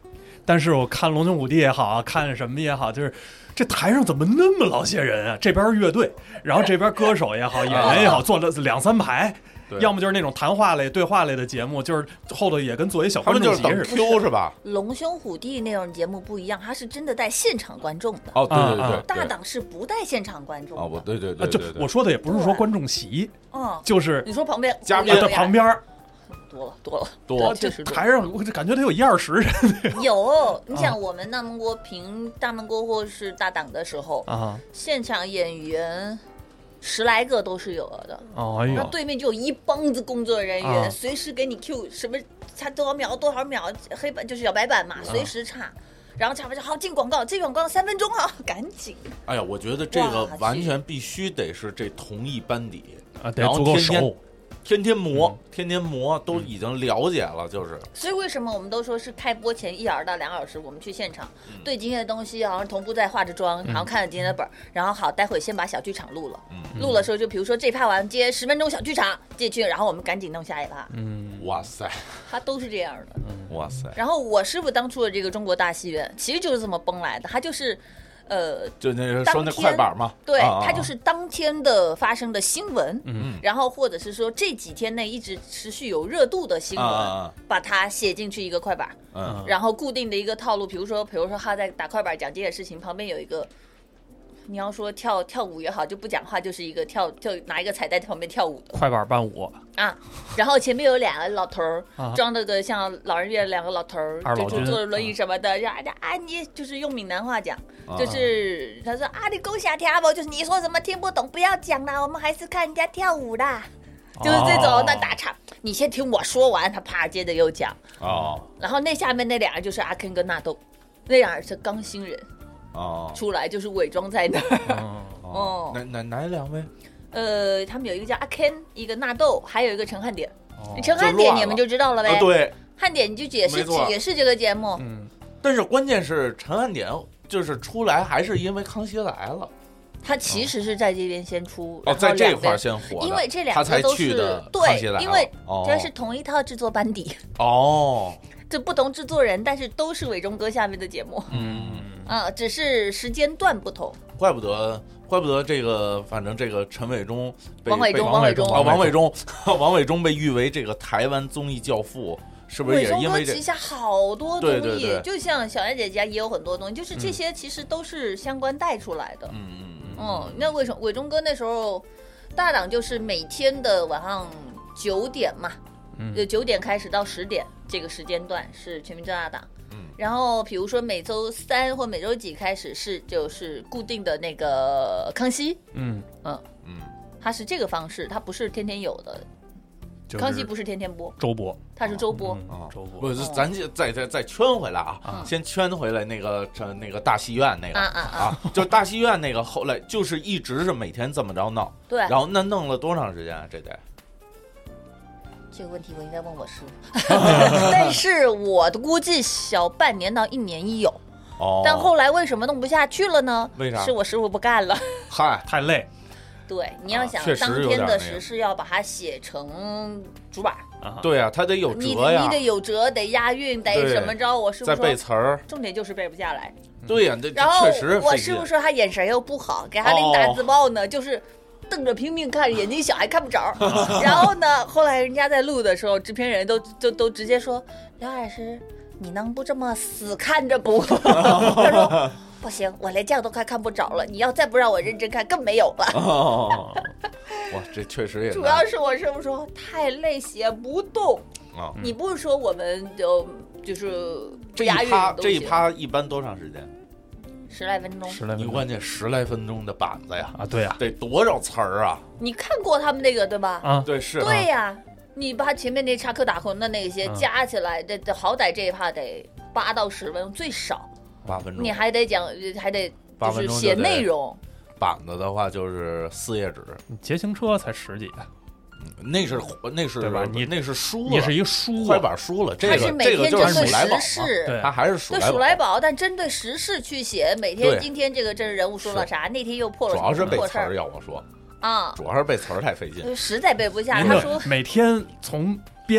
但是我看龙兄虎弟也好，看什么也好，就是这台上怎么那么老些人啊？这边乐队，然后这边歌手也好，演员也好，坐了2-3排。要么就是那种谈话类、对话类的节目，就是后头也跟做一小观众席似的。 他们就是等 Q 是吧？ 龙兄虎弟那种节目不一样，他是真的带现场观众的。 哦，对对对， 大档是不带现场观众的。 哦，对对对， 就我说的也不是说观众席，就是你说旁边嘉宾的旁边。 多， 这台上我就感觉得有1-20人。 有，你想我们大闷锅评大闷锅或是大档的时候现场演员10来个都是有的。那对面就有一帮子工作人员，随时给你 Q 什么，差多少秒，黑板就是小白板嘛，随时插。然后插完就好进广告，这广告3分钟啊，赶紧。 哎呀，我觉得这个完全必须得是这同一班底啊，得足够熟。 天天磨，都已经了解了，就是。 所以为什么我们都说是开播前1小时到2小时，我们去现场对今天的东西，好像同步在化着妆，然后看了今天的本，然后好，待会先把小剧场录了。录的时候就比如说这趴完接10分钟小剧场进去，然后我们赶紧弄下一趴。 哇塞， 他都是这样的。 哇塞。 然后我师傅当初的这个中国大戏院，其实就是这么崩来的，他就是。 就那说那快板嘛， 对，它就是当天的发生的新闻，然后或者是说这几天内一直持续有热度的新闻，把它写进去一个快板，然后固定的一个套路，比如说他在打快板讲这件事情，旁边有一个，你要说跳舞也好，就不讲话，就是一个就拿一个彩带在旁边跳舞的快板伴舞啊，然后前面有2个老头儿，装了个像老人院2个老头儿，就坐着轮椅什么的，你就是用闽南话讲。就是他说啊，你讲啥听不？就是你说什么听不懂，不要讲啦，我们还是看人家跳舞啦。就是这种那打岔，你先听我说完，他啪接着又讲。然后那下面那2人就是阿 Ken 跟纳豆，那2人是刚新人。出来就是伪装在那儿。 哪2位？ 他们有一个叫阿 Ken， 一个纳豆，还有一个陈汉典。陈汉典你们就知道了呗。 对， 汉典你就也是这个节目。 但是关键是陈汉典。就是出来还是因为康熙来了， 他其实是在这边先出， 在这块先火， 因为这2个都是对，因为这是同一套制作班底这不同制作人，但是都是伟忠哥下面的节目，只是时间段不同。 怪不得这个，反正这个陈伟忠、 王伟忠被誉为这个台湾综艺教父。是不是也因为旗下好多综艺， 对， 就像小燕姐家也有很多东西，就是这些其实都是相关带出来的。那为什么伟忠哥那时候大档就是每天的晚上9点嘛，9点开始到10点这个时间段是全民最大档。然后比如说每周3或每周几开始就是固定的那个康熙。它是这个方式，它不是天天有的。康熙不是天天播， 周播， 它是周播。 周播。 不是，咱再圈回来啊，先圈回来那个大戏院那个就大戏院那个，后来就是一直是每天这么着闹。 对。 然后那弄了多长时间啊？这得。 这个问题我应该问我师傅，但是我估计小半年到1年有。但后来为什么弄不下去了呢？ 为啥？ 是我师傅不干了。 嗨， 太累。 对，你要想当天的时事要把它写成主板， 对啊，它得有辙呀， 你得有辙，得押韵，得什么着？我师傅说再背词儿， 重点就是背不下来。 对呀， 然后确实我师傅说他眼神又不好，给他领打字报呢，就是瞪着拼命看，眼睛小还看不着。然后呢，后来人家在录的时候，制片人都直接说：“刘老师，你能不这么死看着不？”他说。不行，我连这样都快看不着了。你要再不让我认真看，更没有了。 哇，这确实也主要是我师傅说太累，写不动。你不是说我们就是这一趴一般多长时间 ？10来分钟。 你关键10来分钟的板子呀！ 对呀， 得多少词儿啊？ 你看过他们那个对吧？ 对是。 对呀，你把前面那插科打诨的那些加起来，这好歹这一趴得8到10分钟最少。 8分钟， 你还得讲，还得就是写内容。 板子的话就是4页纸， 捷行车才10几， 那是对吧？ 那是书， 你是一书快板书了。这个就是数来宝嘛， 它还是数来宝，但针对时事去写。每天今天这个真人物说了啥，那天又破了什么主要是背词儿，要我说主要是背词儿太费劲， 实在背不下。他说每天从编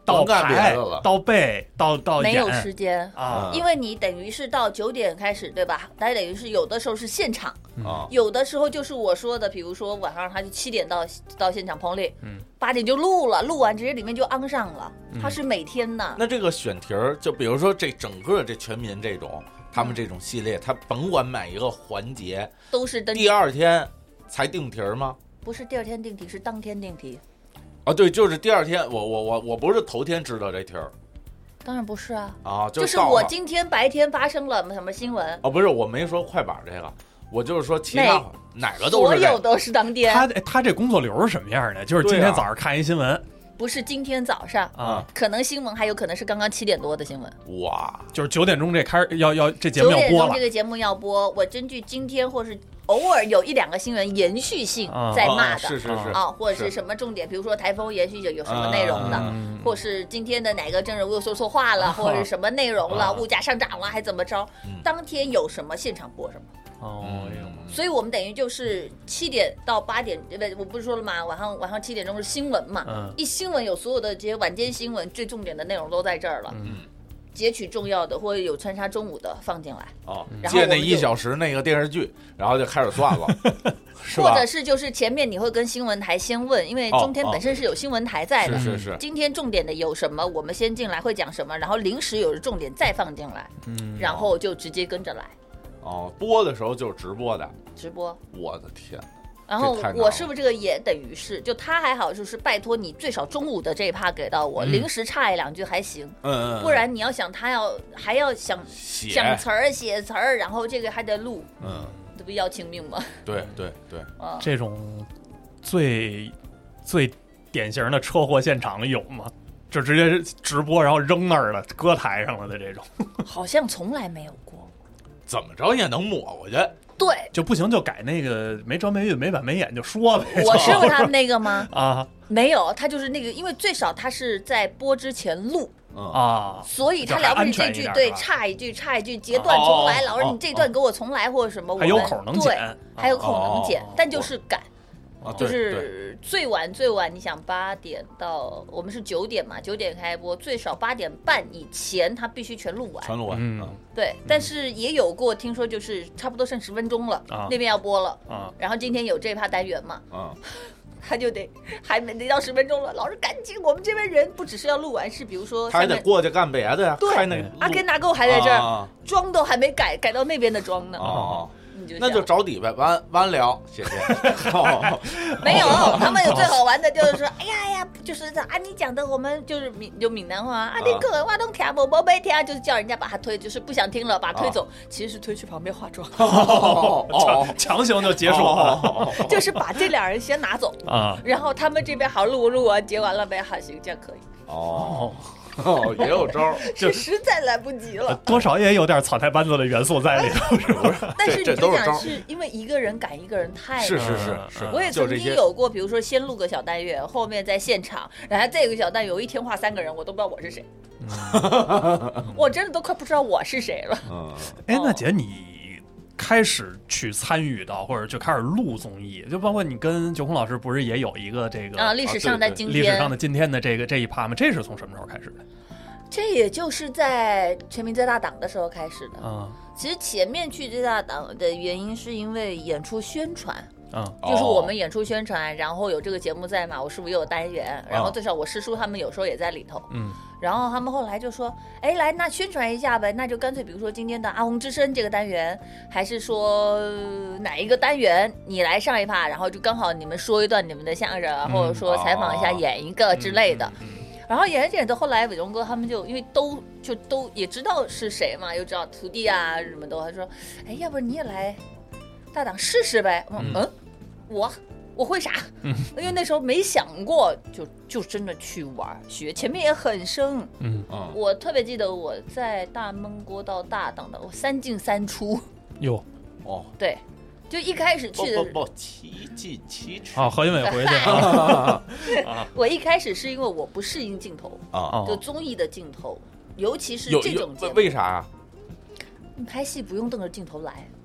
到干别排的了， 到背到没有演时间啊因为你等于是到9点开始，对吧？它等于是有的时候是现场， 啊， 有的时候就是我说的，比如说晚上他就7点到现场彭丽，8点就录了，录完直接里面就安上了，它是每天的。 那这个选题儿，就比如说这整个这全民这种，他们这种系列，他甭管每一个环节都是第二天才定题儿吗？ 不是第二天定题，是当天定题。 啊，对，就是第二天，我不是头天知道这题儿当然不是啊， 啊， 就是到了我今天白天发生了什么新闻， 哦，不是，我没说快板这个，我就是说其他哪个都所是有都是当天。 他这工作流是什么样的？就是今天早上看一新闻， 不是今天早上啊， 可能新闻还有可能是刚刚7点多的新闻。 哇， 就是9点钟这开始要这节目 9 要播了点钟这个节目要播，我根据今天或是偶尔有1-2个新闻延续性在骂的， 是或者是什么重点，比如说台风延续有什么内容的，或是今天的哪个真人物又说错话了，或者是什么内容了，物价上涨了还怎么着，当天有什么现场播什么。所以我们等于就是7点到8点，对不对？我不是说了吗？晚上7点钟是新闻嘛，一新闻有所有的这些晚间新闻最重点的内容都在这儿了。截取重要的或者有穿插中午的放进来借那1小时那个电视剧，然后就开始算了，是吧？ 或者是就是前面你会跟新闻台先问，因为中天本身是有新闻台在的， 是。 今天重点的有什么，我们先进来会讲什么，然后临时有的重点再放进来，然后就直接跟着来。 播的时候就是直播的， 直播。 我的天！ 然后我是不是这个也等于是，就他还好，就是拜托你最少中午的这一趴给到我，临时插1-2句还行，不然你要想他还要想词儿写词儿，然后这个还得录，这不要亲命吗？ 对， 这种最典型的车祸现场有吗？就直接直播然后扔那儿了，搁台上了的这种， 好像从来没有过。 怎么着也能抹过去。 对， 就不行就改那个没辙没韵没板没眼就说呗。 我是他们那个吗？ 啊， 没有，他就是那个，因为最少他是在播之前录所以他了不起这句对差一句截断重来，老师你这段给我重来或者什么， 还有口能剪， 还有口能剪，但就是赶。就是最晚，你想8点到我们是9点嘛，9点开播，最少8点半以前他必须全录完。对，但是也有过听说就是差不多剩10分钟了，那边要播了然后今天有这趴单元嘛他就还没到10分钟了，老师赶紧，我们这边人不只是要录完，是比如说还得过去干别的呀。 对，阿根纳购还在这儿，妆都还没改到那边的妆呢。 那就找底呗，完聊，谢谢。 没有，他们有最好玩的就是说，哎呀，就是按你讲的，我们就是闽南话啊，你个人话都听不没听，就是叫人家把他推，就是不想听了把他推走，其实是推去旁边化妆， 强行就结束了， 就是把这2人先拿走然后他们这边好录完结完了呗，好行，这样可以。 也有招， 这实在来不及了， 多少也有点草台班子的元素在里头，是不是？ 但是你就讲是因为一个人赶一个人太是。 我也曾经有过，比如说先录个小单元，后面在现场，然后这个小单元有一天画3个人，我都不知道我是谁，我真的都快不知道我是谁了。 那姐你开始去参与到或者就开始录综艺，就包括你跟九孔老师不是也有一个这个历史上的今天， 历史上的今天的这一趴吗？这是从什么时候开始的？ 这也就是在全民最大党的时候开始的其实前面去最大党的原因是因为演出宣传就是我们演出宣传，然后有这个节目在嘛，我师傅也有单元，然后最少我师叔他们有时候也在里头然后他们后来就说，哎，来那宣传一下呗，那就干脆比如说今天的阿红之声这个单元，还是说哪一个单元你来上一趴，然后就刚好你们说一段你们的相声或者说采访一下演一个之类的然后演着演着，后来伟忠哥他们就因为都也知道是谁嘛，又知道徒弟啊什么的，他说，哎，要不你也来大党试试呗。我会啥？因为那时候没想过，就真的去玩学，前面也很生。我特别记得我在大闷锅到大党的，我3进3出。 哟， 对，就一开始去的 7进7出何云伟回去我一开始是因为我不适应镜头就综艺的镜头，尤其是这种节目。 为啥啊？ 拍戏不用瞪着镜头来。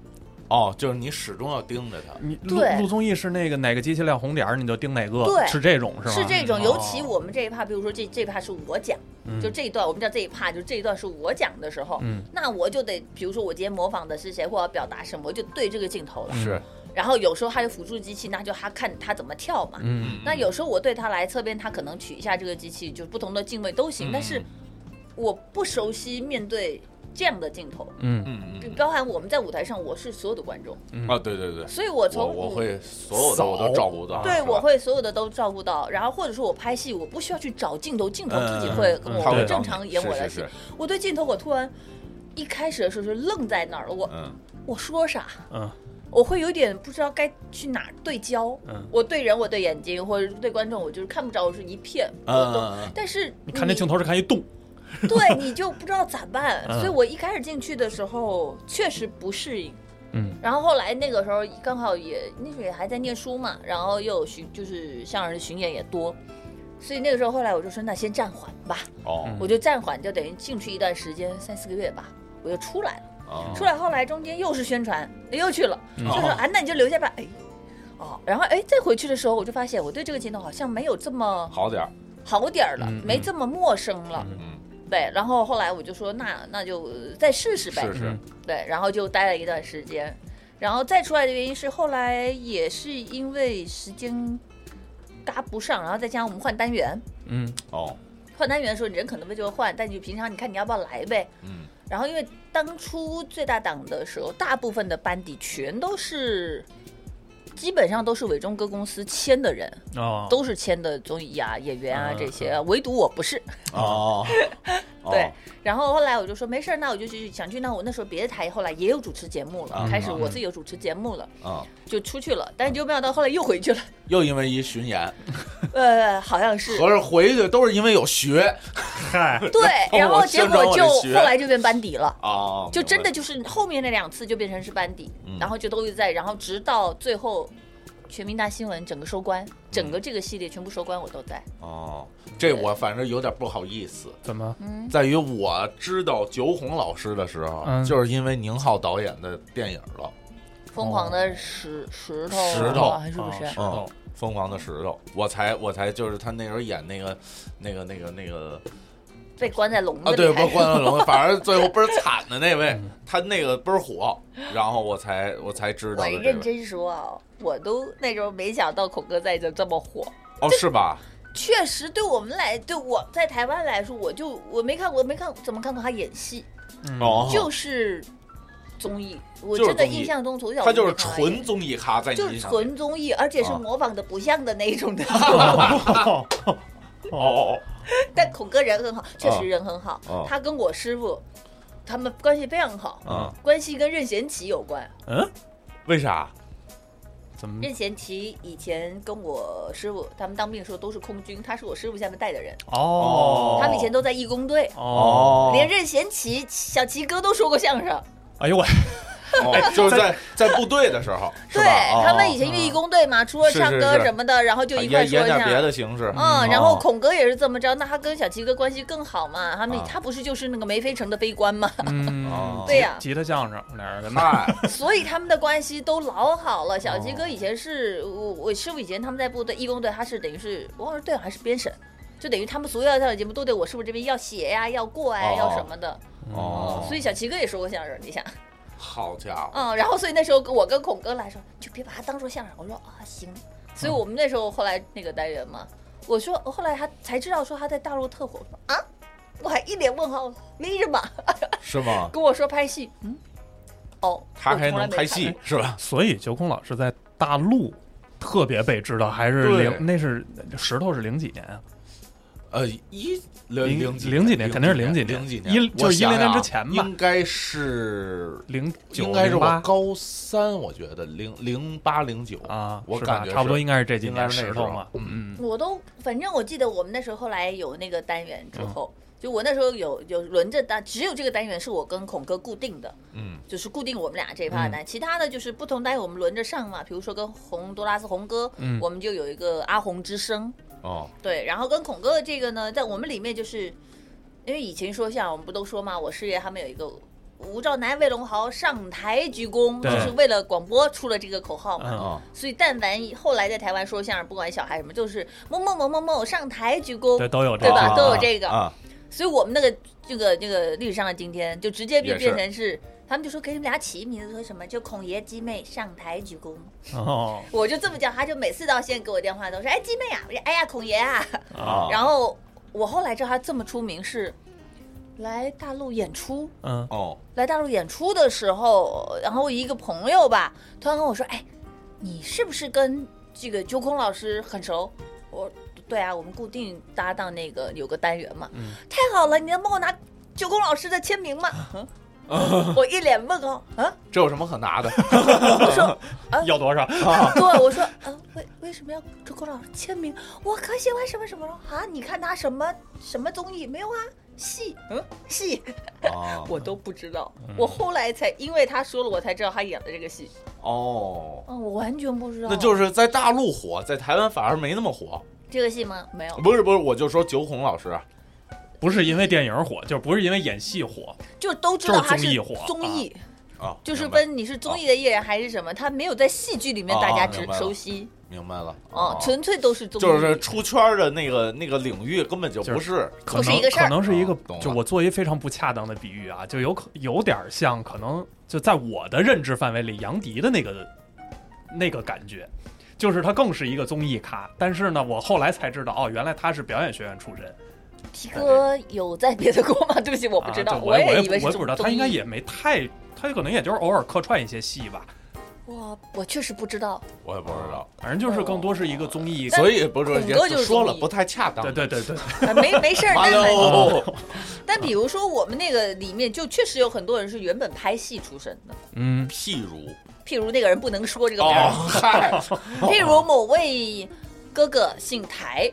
哦，就是你始终要盯着它。 你对录综艺是那个哪个机器亮红点儿，你就盯哪个， 对是这种是吗？ 是这种， 哦尤其我们这一趴，比如说这趴是我讲，就这一段我们叫这一趴，就这一段是我讲的时候，那我就得，比如说我今天模仿的是谁，或者表达什么，我就对这个镜头了。 是， 然后有时候还有辅助机器，那就他看他怎么跳嘛。那有时候我对他来侧边，他可能取一下这个机器，就是不同的镜位都行，但是我不熟悉面对这样的镜头，包含我们在舞台上，我是所有的观众啊，对对对， 所以我从我会所有的我都照顾到， 对， 是吧我会所有的都照顾到，然后或者说我拍戏，我不需要去找镜头，镜头自己会跟我他会会正常演我的戏是。 我对镜头，我突然一开始的时候是愣在那儿了，我说啥？我会有点不知道该去哪儿对焦。我对人，我对眼睛，或者对观众，我就是看不着，我是一片。但是你看那镜头是看一动。 对，你就不知道咋办，所以我一开始进去的时候确实不适应，然后后来那个时候刚好那时候也还在念书嘛，然后又有就是相声的巡演也多，所以那个时候后来我就说那先暂缓吧，我就暂缓，就等于进去一段时间3-4个月吧，我就出来了，出来后来中间又是宣传又去了，就说那你就留下吧，然后再回去的时候我就发现我对这个镜头好像没有这么好点儿了，没这么陌生了。对，然后后来我就说那就再试试呗，对，然后就待了一段时间，然后再出来的原因是后来也是因为时间搭不上，然后再加上我们换单元，换单元的时候人可能就会换，但你平常你看你要不要来呗，然后因为当初最大档的时候，大部分的班底全都是。基本上都是伟忠哥公司签的人，都是签的综艺啊、演员啊这些，唯独我不是。对，然后后来我就说没事，那我就去想去。那我那时候别的台后来也有主持节目了，开始我自己有主持节目了，就出去了。但是就没想到后来又回去了， 又因为一巡演， 好像是。 合着回去都是因为有学， 对，然后结果就后来就变班底了啊， 就真的就是后面那2次就变成是班底，然后就都一直在，然后直到最后。全民大新闻整个收官，整个这个系列全部收官，我都在。 这我反正有点不好意思。 怎么？ 在于我知道九红老师的时候，就是因为宁浩导演的电影了， 《疯狂的石头》还是不是？ 疯狂的石头，我才就是他那时候演那个。 被关在笼子里， 对，被关在笼子，反正最后倍儿惨的那位，他那个倍儿火，然后我才知道的。 我认真说啊，我都那时候没想到孔哥在这么火。 是吧？ 确实，对我在台湾来说，我没看过他演戏，就是综艺，我真的印象中从小他就是纯综艺咖，在就是纯综艺，而且是模仿的不像的那种的。但孔哥人很好，确实人很好。他跟我师傅，他们关系非常好。关系跟任贤齐有关。 为啥？ 怎么？ 任贤齐以前跟我师傅，他们当兵的时候都是空军，他是我师傅下面带的人。他们以前都在义工队。连任贤齐、小齐哥都说过相声。 哎呦喂！ 就是在部队的时候， 对他们以前因为义工队嘛，除了唱歌什么的，然后就一块说一下演点别的形式。 然后孔哥也是这么着，那他跟小齐哥关系更好嘛？他不是就是那个梅飞城的飞官吗？对呀， 吉他相声俩人， 所以他们的关系都老好了。小齐哥以前是我师傅以前他们在部队义工队，他是等于是我忘了队长还是编审，就等于他们所有要上的节目都得我师傅这边要写呀、要过呀、要什么的。所以小齐哥也说过相声，你想。 好家伙！ 然后所以那时候我跟孔哥来说，就别把他当做相声。我说行。所以我们那时候后来那个单元嘛，我说后来他才知道说他在大陆特火，我还一脸问号，拎着嘛， 是吗？ 跟我说拍戏， 他还能拍戏是吧？ 所以九孔老师在大陆特别被知道，还是那是石头是零几年啊？ 零几年肯定是零几年，就是10年之前吧， 应该是 09， 应该是我高3，我觉得08、09 啊， 我感觉差不多应该是这几年石头嘛。 我都反正我记得我们那时候后来有那个单元之后，就我那时候有轮着只有这个单元是我跟孔哥固定的，就是固定我们俩这一趴的单，其他的就是不同单元我们轮着上嘛，比如说跟多拉斯红哥，我们就有一个阿红之声。对，然后跟孔哥的这个呢，在我们里面就是，因为以前说相声我们不都说嘛，我师爷他们有一个吴兆南、魏龙豪上台鞠躬， 对就是为了广播出了这个口号嘛。 啊所以但凡后来在台湾说相声，不管小孩什么，就是某某某某某上台鞠躬， 对，都有这对吧？ 个都有这个。 啊， 所以我们那个历史上的今天，就直接也是变成是。他们就说给你们俩起名字，说什么就孔爷鸡妹上台鞠躬， 哦我就这么讲，他就每次到现在给我电话都说，哎鸡妹啊，我说哎呀孔爷啊， 啊然后我后来知道他这么出名是来大陆演出， 哦， 来大陆演出的时候，然后一个朋友吧，突然跟我说，哎，你是不是跟这个九孔老师很熟？我对啊，我们固定搭档那个有个单元嘛，太好了，你能帮我拿九孔老师的签名吗？我一脸问号， 这有什么可拿的？ 我说要多少？ 对，我说为什么要九孔老师签名？我可喜欢什么什么了啊？你看他什么综艺没有啊？戏戏， 哦我都不知道。我后来才因为他说了，我才知道他演了这个戏。 哦， 我完全不知道。 那就是在大陆火，在台湾反而没那么火。 这个戏吗？没有， 不是，我就说九孔老师啊， 不是因为电影火，就不是因为演戏火， 就都知道他就是综艺火综艺啊， 就是明白分你是综艺的艺人还是什么，他没有在戏剧里面大家只明白了熟悉。 明白了， 纯粹都是综艺， 就是出圈的那个领域根本就不是， 可能不是一个事儿可能是一个懂了， 就我做一非常不恰当的比喻啊，就有点像，可能就在我的认知范围里，杨迪的那个感觉，就是他更是一个综艺咖，但是呢，我后来才知道，哦，原来他是表演学院出身。 皮哥有在别的国吗？对不起，我不知道， 我也以为是我不知道，他应该也没太，他可能也就是偶尔客串一些戏吧。 我确实不知道， 我也不知道， 反正就是更多是一个综艺， 所以不是孔哥就是说了不太恰当。 对， 没事儿。 Hello 但比如说我们那个里面，就确实有很多人是原本拍戏出身的，譬如那个人不能说这个名儿，譬如某位哥哥姓台，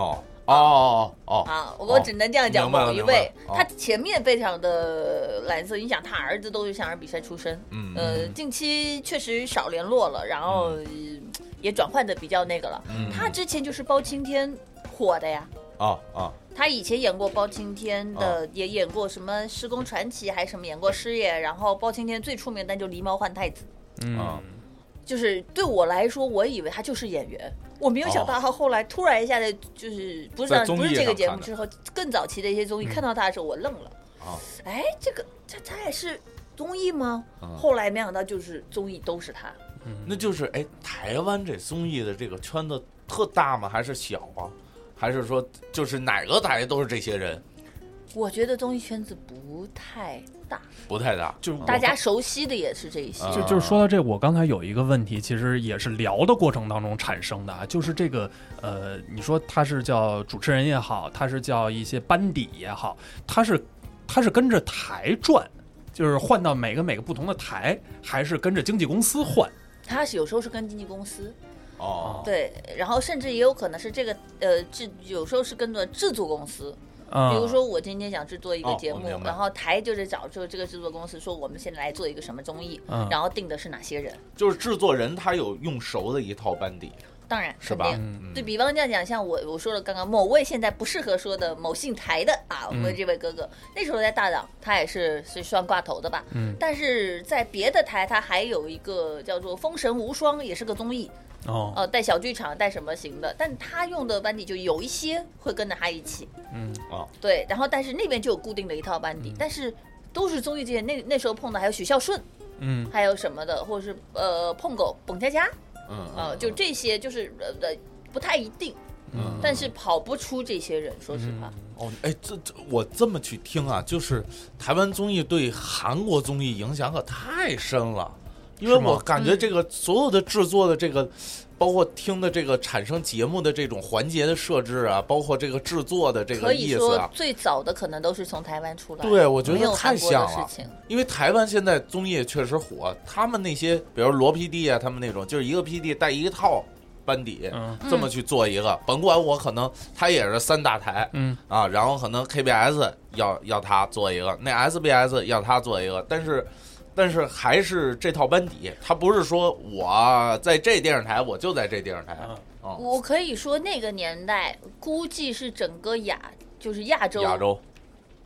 我只能这样讲。某一位，他前面非常的蓝色，你想他儿子都是相声比赛出身，近期确实少联络了，然后也转换的比较那个了。他之前就是包青天火的呀，他以前演过包青天的，也演过什么《施公传奇》还是什么，演过师爷。然后包青天最出名的就狸猫换太子，就是对我来说，我以为他就是演员。我没有想到他后来突然一下子就是不是这个节目之后，更早期的一些综艺看到他的时候，我愣了。哎，这个他也是综艺吗？后来没想到就是综艺都是他。 那就是台湾这综艺的这个圈子特大吗？还是小啊？还是说就是哪个台都是这些人？ 我觉得综艺圈子不太大， 就大家熟悉的也是这些。 就是说到这，我刚才有一个问题，其实也是聊的过程当中产生的啊，就是这个你说他是叫主持人也好，他是叫一些班底也好，他是跟着台转，就是换到每个不同的台，还是跟着经纪公司换？ 他是有时候是跟经纪公司。对，然后甚至也有可能是这个有时候是跟着制作公司。比如说我今天想制作一个节目，然后台就是找这个制作公司说我们现在来做一个什么综艺，然后定的是哪些人， 就是制作人他有用熟的一套班底， 当然是吧？ 对，比方这样讲，像我说了刚刚某位现在不适合说的某姓台的我们这位哥哥，那时候在大档他也是算挂头的吧，但是在别的台他还有一个叫做《封神无双》，也是个综艺。带小剧场带什么型的，但他用的班底就有一些会跟着他一起，对，然后但是那边就有固定的一套班底，但是都是综艺界那时候碰的还有许孝顺，还有什么的，或者是碰狗蹦佳佳，就这些就是不太一定，但是跑不出这些人，说实话。 这我这么去听啊，就是台湾综艺对韩国综艺影响可太深了。因为我感觉这个所有的制作的这个，包括听的这个产生节目的这种环节的设置啊，包括这个制作的这个意思啊，可以说最早的可能都是从台湾出来的。 对，我觉得太像了。因为台湾现在综艺确实火，他们那些比如罗 PD 啊，他们那种就是一个 PD 带一套班底，这么去做一个，甭管我可能他也是3大台，然后可能 KBS 要他做一个，那 SBS 要他做一个，但是还是这套班底，他不是说我在这电视台我就在这电视台。 我可以说那个年代估计是整个就是亚洲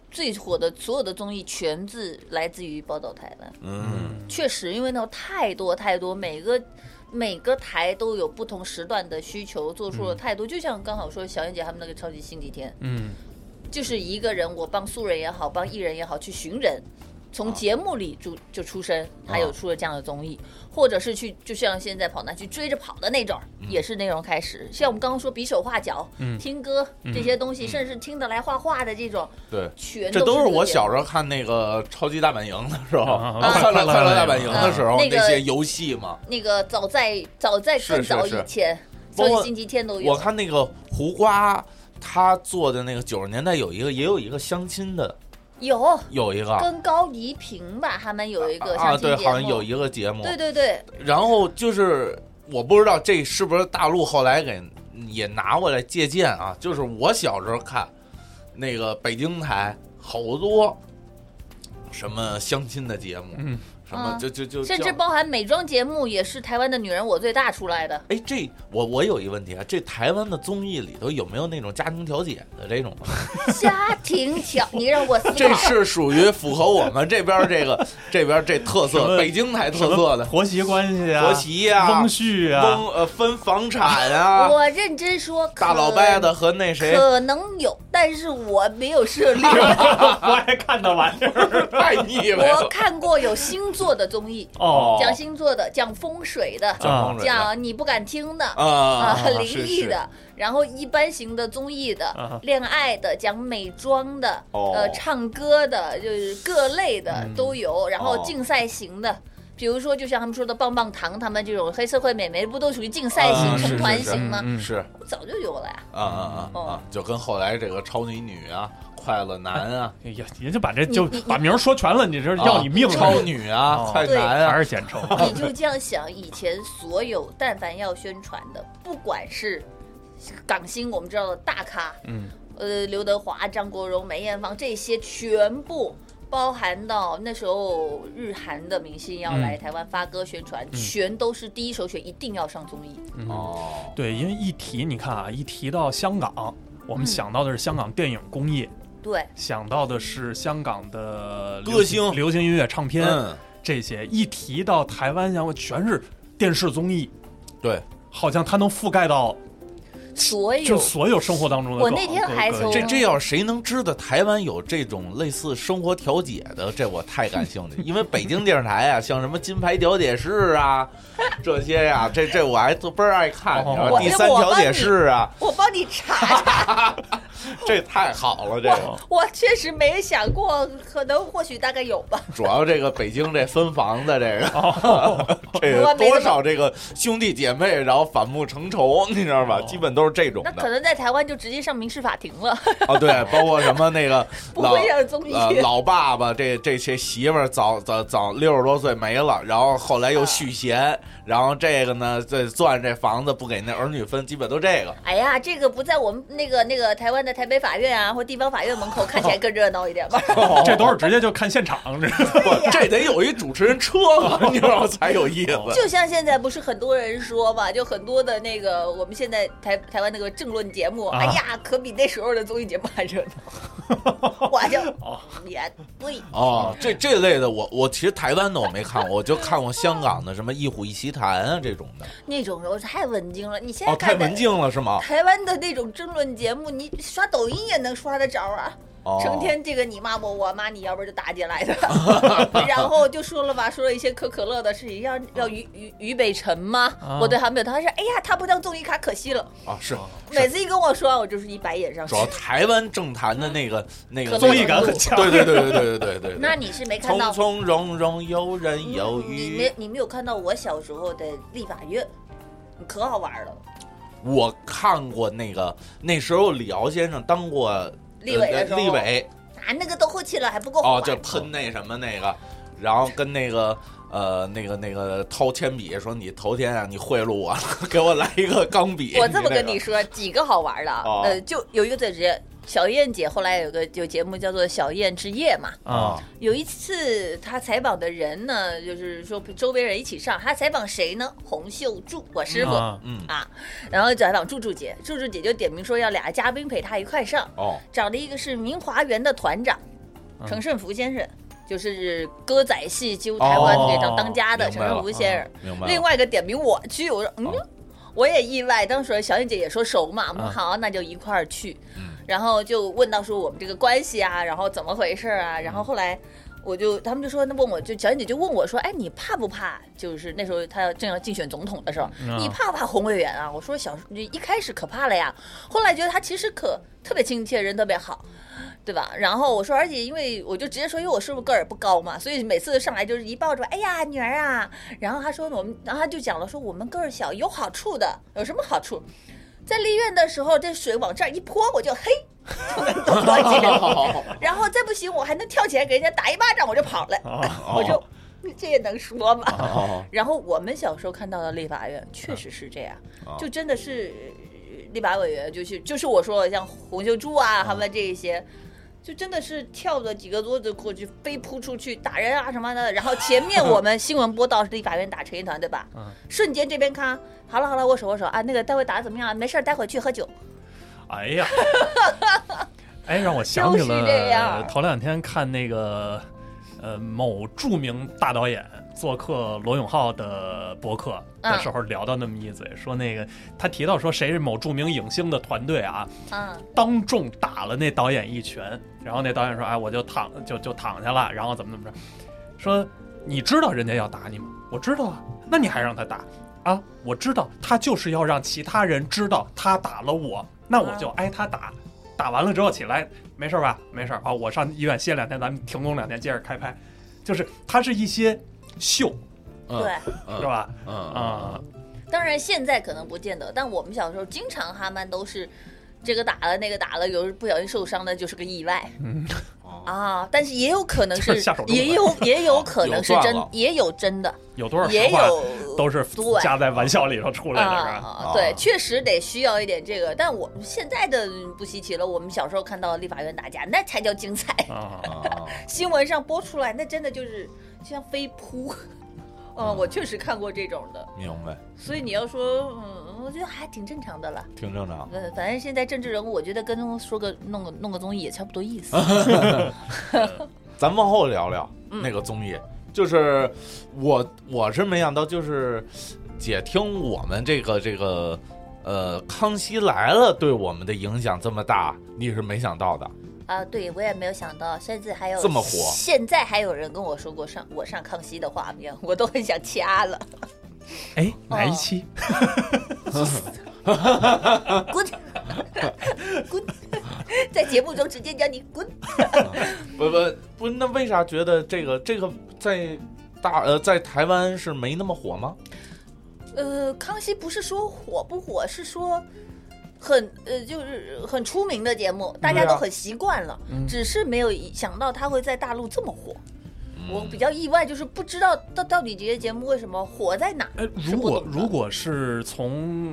最火的所有的综艺全来自于宝岛台湾。确实，因为那太多，每个台都有不同时段的需求，做出了太多。就像刚好说小燕姐他们那个超级星期天，就是一个人，我帮素人也好，帮艺人也好去寻人。从节目里就出身，还有出了这样的综艺，或者是去就像现在跑男去追着跑的那种，也是内容开始。像我们刚刚说比手画脚、听歌这些东西，甚至听得来画画的这种， 对， 全这都是我小时候看那个超级大本营的时候，快乐大本营的时候那些游戏嘛。 那个早在更早以前，超级星期天都有。 我看那个胡瓜他做的那个90年代也有一个相亲的。有一个跟高怡平吧，他们有一个相亲节目， 对，好像有一个节目， 对。 然后就是我不知道这是不是大陆后来也拿过来借鉴啊？就是我小时候看那个北京台好多什么相亲的节目，什么就甚至包含美妆节目，也是台湾的女人我最大出来的。 哎，这我有一个问题啊，这台湾的综艺里头有没有那种家庭调解的这种？ 家庭你让我思考， 这是属于符合我们这边这特色，北京台特色的婆媳关系啊， 婆媳啊， 翁婿啊， 分房产啊。 我认真说， 大老伯的和那谁可能有，但是我没有涉猎。 我爱看那玩意儿， 太腻了。 我看过有星座的综艺，讲星座的，讲风水的，讲你不敢听的灵异的，然后一般型的综艺的，恋爱的，讲美妆的，唱歌的，就是各类的都有，然后竞赛型的。比如说，就像他们说的棒棒糖，他们这种黑社会美眉不都属于竞赛型、成团型吗？ 是， 早就有了呀。 就跟后来这个超女女啊、快乐男啊， 哎呀，人家把名说全了，你这要你命！ 超女啊、快男啊， 还是简称。 你就这样想，以前所有但凡要宣传的，不管是港星我们知道的大咖，刘德华、张国荣、梅艳芳这些全部。包含到那时候日韩的明星要来台湾发歌宣传，全都是第一首选，一定要上综艺。 对，因为一提到香港，我们想到的是香港电影工业， 对， 想到的是香港的歌星、 流行音乐唱片，这些一提到台湾，全是电视综艺， 对， 好像它能覆盖到。所有生活当中的。 我那天还从这要是谁能知道台湾有这种类似生活调解的，这我太感兴趣。因为北京电视台啊，像什么金牌调解室啊，这些呀，这我还倍儿爱看。第三调解室啊， 我帮你查。 这太好了，这个我确实没想过，或许大概有吧。 主要这个北京这分房的这个，这个多少这个兄弟姐妹，然后反目成仇，你知道吧？基本都是这种的。 那可能在台湾就直接上民事法庭了。 对，包括什么那个不会上综艺老爸爸这些媳妇儿早60多岁没了，然后后来又续弦，然后这个呢这攥这房子不给那儿女分，基本都这个。 哎呀，这个不在我们那个台湾的台北法院啊或地方法院门口看起来更热闹一点吧？ 这都是直接就看现场， 这得有一主持人车嘛，你知道才有意思。 就像现在不是很多人说嘛，就很多的那个我们现在台湾那个政论节目，哎呀，可比那时候的综艺节目还热闹。我就也对这类的我其实台湾的我没看过，我就看过香港的什么《一虎一席谈》啊这种的。 那种我太文静了，你现在太文静了是吗？ 台湾的那种争论节目，你刷抖音也能刷得着啊。成天这个你骂我骂你，要不然就打起来的。然后就说了一些可乐的事情，要俞北辰吗？我对他没有，他说哎呀，他不当综艺咖可惜了啊。是， 每次一跟我说，我就是一白眼上去。 主要台湾政坛的那个综艺感很强。 对。 那你是没看到从容容游刃有余。 你没有看到我小时候的立法院，可好玩了。 我看过那时候李敖先生当过。 立委的时候， 立委啊，那个都后期了，还不够好玩。 就喷那什么那个，然后跟那个掏铅笔说你头天啊你贿赂我，给我来一个钢笔。 我这么跟你说，几个好玩的，就有一个最直接。小燕姐后来有节目叫做《小燕之夜》嘛，有一次她采访的人呢，就是说周围人一起上，她采访谁呢？洪秀柱，我师傅然后采访柱姐就点名说要俩嘉宾陪她一块上，找了一个是明华园的团长， 程胜福先生。就是歌仔戏就台湾给当家的程胜福先生，另外一个点名我去，我说我也意外，当时小燕姐也说熟嘛，我们好那就一块儿去，然后就问到说我们这个关系啊，然后怎么回事啊，然后后来他们就说那问我就小燕姐就问我说，哎你怕不怕？就是那时候她正要竞选总统的时候，你怕不怕洪委员啊？我说一开始可怕了呀，后来觉得他其实特别亲切，人特别好。对吧？然后我说，而且因为我就直接说，因为我师傅个儿不高嘛，所以每次上来就是一抱着，哎呀女儿啊。然后他说然后他就讲了说，我们个儿小有好处的，有什么好处？在立院的时候，这水往这儿一泼，我就嘿就能躲过去，然后再不行，我还能跳起来给人家打一巴掌，我就跑了，我就这也能说吗？然后我们小时候看到的立法院确实是这样，就真的是立法委员就是我说的像洪秀柱啊他们这一些。就真的是跳了几个桌子过去，飞扑出去打人啊什么的。然后前面我们新闻播到是立法院打成一团，对吧？瞬间这边看，好了，握手啊，那个待会打得怎么样？没事，待会去喝酒。 哎呀，让我想起了头2天看那个某著名大导演做客罗永浩的博客的时候聊到那么一嘴，说那个他提到说谁是某著名影星的团队啊，当众打了那导演一拳，然后那导演说，哎，我就躺下了，然后怎么着，说你知道人家要打你吗？我知道啊，那你还让他打啊？我知道，他就是要让其他人知道他打了我，那我就挨他打。打完了之后起来，没事吧？没事啊，我上医院歇2天，咱们停工2天，接着开拍。就是它是一些秀， 对， 是吧？ 当然现在可能不见得，但我们小时候经常他们都是这个打了那个打了，有不小心受伤的就是个意外。但是也有可能是，也有可能是真，也有真的， 有多少实话都是加在玩笑里头出来的，是吧？ 对，确实得需要一点这个，但我们现在的不稀奇了。我们小时候看到立法院打架，那才叫精彩。新闻上播出来，那真的就是像飞扑。我确实看过这种的， 明白。 所以你要说，我觉得还挺正常的了， 挺正常。 反正现在政治人物，我觉得跟说个弄个综艺也差不多意思。 咱往后聊聊那个综艺，就是我是没想到，就是姐听我们这个康熙来了对我们的影响这么大，你是没想到的。 对，我也没有想到，甚至还有这么火。现在还有人跟我说过我上康熙的画面，我都很想掐了。 哎，哪一期？ 滚！滚！在节目中直接叫你滚！ 不，那为啥觉得这个在台湾是没那么火吗？ 康熙不是说火不火，是说。就是很出名的节目，大家都很习惯了，只是没有想到他会在大陆这么火。我比较意外，就是不知道到底这些节目为什么火在哪。 如果是从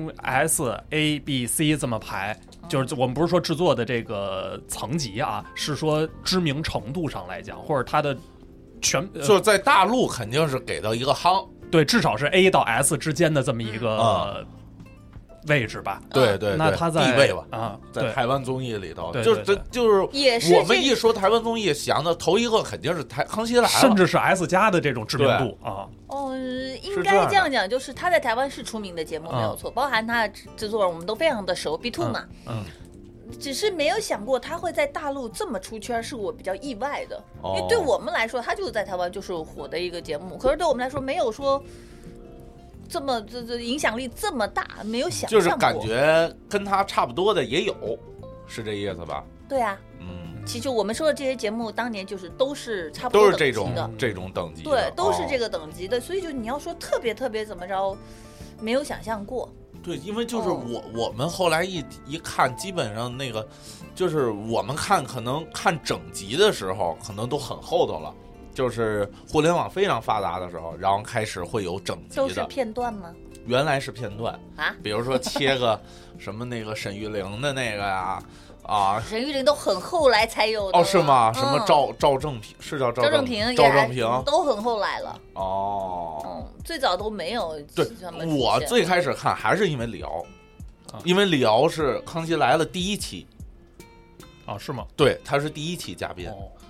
S、A、B、C 这么排，就是我们不是说制作的这个层级啊，是说知名程度上来讲，或者它的就在大陆肯定是给到一个夯， 对，至少是 A 到 S 之间的这么一个。位置吧， 对， 那他在地位吧在台湾综艺里头，就是也是我们一说台湾综艺，想的头一个肯定是康熙来了， 甚至是 S 加的这种知名度啊。 应该这样讲，就是他在台湾是出名的节目没有错，包含他的制作人我们都非常的熟 ，B2 嘛，只是没有想过他会在大陆这么出圈，是我比较意外的，因为对我们来说，他就是在台湾就是火的一个节目，可是对我们来说没有说。这么影响力这么大，没有想象过， 就是感觉跟他差不多的也有，是这意思吧？ 对啊，其实我们说的这些节目，当年就是都是差不多等级的， 都是这种等级的， 对，都是这个等级的，所以就你要说特别怎么着，没有想象过。 对，因为就是我们后来一看，基本上那个就是我们可能看整集的时候，可能都很后头了。就是互联网非常发达的时候，然后开始会有整集的， 都是片段吗？ 原来是片段啊， 比如说切个什么那个沈玉玲的那个呀， 沈玉玲都很后来才有的是吗？什么赵正平是叫赵正平都很后来了最早都没有。 对，我最开始看还是因为李敖，因为李敖是康熙来了第1期。 是吗？ 对，他是第1期嘉宾。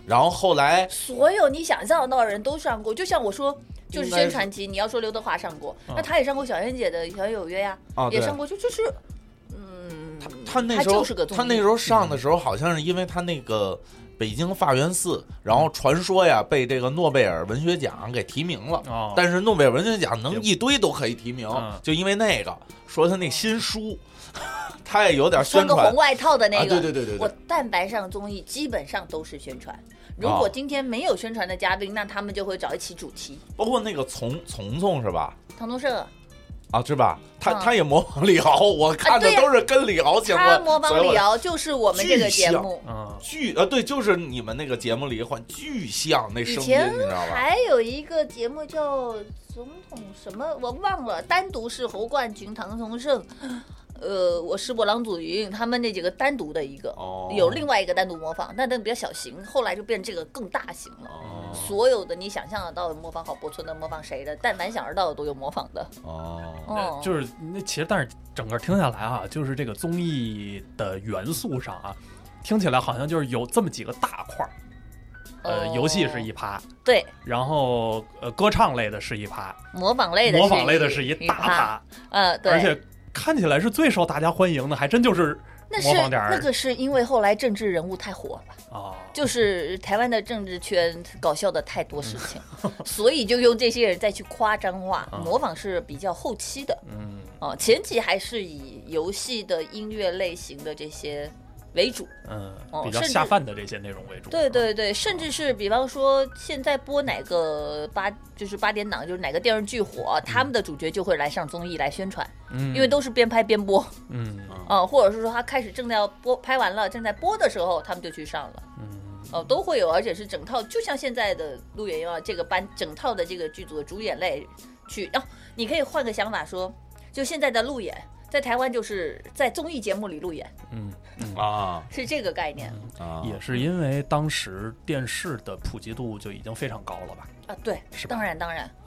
然后后来所有你想象到的人都上过，就像我说，就是宣传期，你要说刘德华上过，那他也上过小燕姐的《小有约》呀，也上过，就是他那时候就是个综艺， 他那时候上的时候，好像是因为他那个北京法源寺，然后传说呀被这个诺贝尔文学奖给提名了，但是诺贝尔文学奖能一堆都可以提名，就因为那个说他那新书。他也有点宣传， 穿个红外套的那个， 对。 我但凡上综艺，基本上都是宣传。如果今天没有宣传的嘉宾，那他们就会找一起主题。 包括那个丛是吧？ 唐宗盛啊，是吧？他也模仿李敖，我看的都是跟李敖相关。 他模仿李敖就是我们这个节目， 对，就是你们那个节目里换巨像那声音，你知道吧？ 还有一个节目叫总统什么我忘了，单独是侯冠群、唐宗盛。我是波郎祖云他们那几个单独的一个，有另外一个单独模仿，但比较小型，后来就变这个更大型了。所有的你想象得到的模仿郝柏村的，模仿谁的，但凡想得到的都有模仿的。 就是那其实，但是整个听下来啊，就是这个综艺的元素上啊，听起来好像就是有这么几个大块儿。游戏是一趴， 对， 然后歌唱类的是一趴， 模仿类的是一大趴，对， 而且看起来是最受大家欢迎的，还真就是模仿点那个是因为后来政治人物太火了就是台湾的政治圈搞笑的太多事情，所以就用这些人再去夸张化，模仿是比较后期的，前期还是以游戏的音乐类型的这些为主， 比较下饭的这些内容为主。 对，甚至是比方说现在播哪个八点档，就是哪个电视剧火，他们的主角就会来上综艺来宣传，因为都是边拍边播，或者是说他开始正在拍完了，正在播的时候，他们就去上了，都会有，而且是整套，就像现在的路演这个整套的这个剧组的主演类去，你可以换个想法说，就现在的路演。在台湾就是在综艺节目里路演，是这个概念也是因为当时电视的普及度就已经非常高了吧？ 对，当然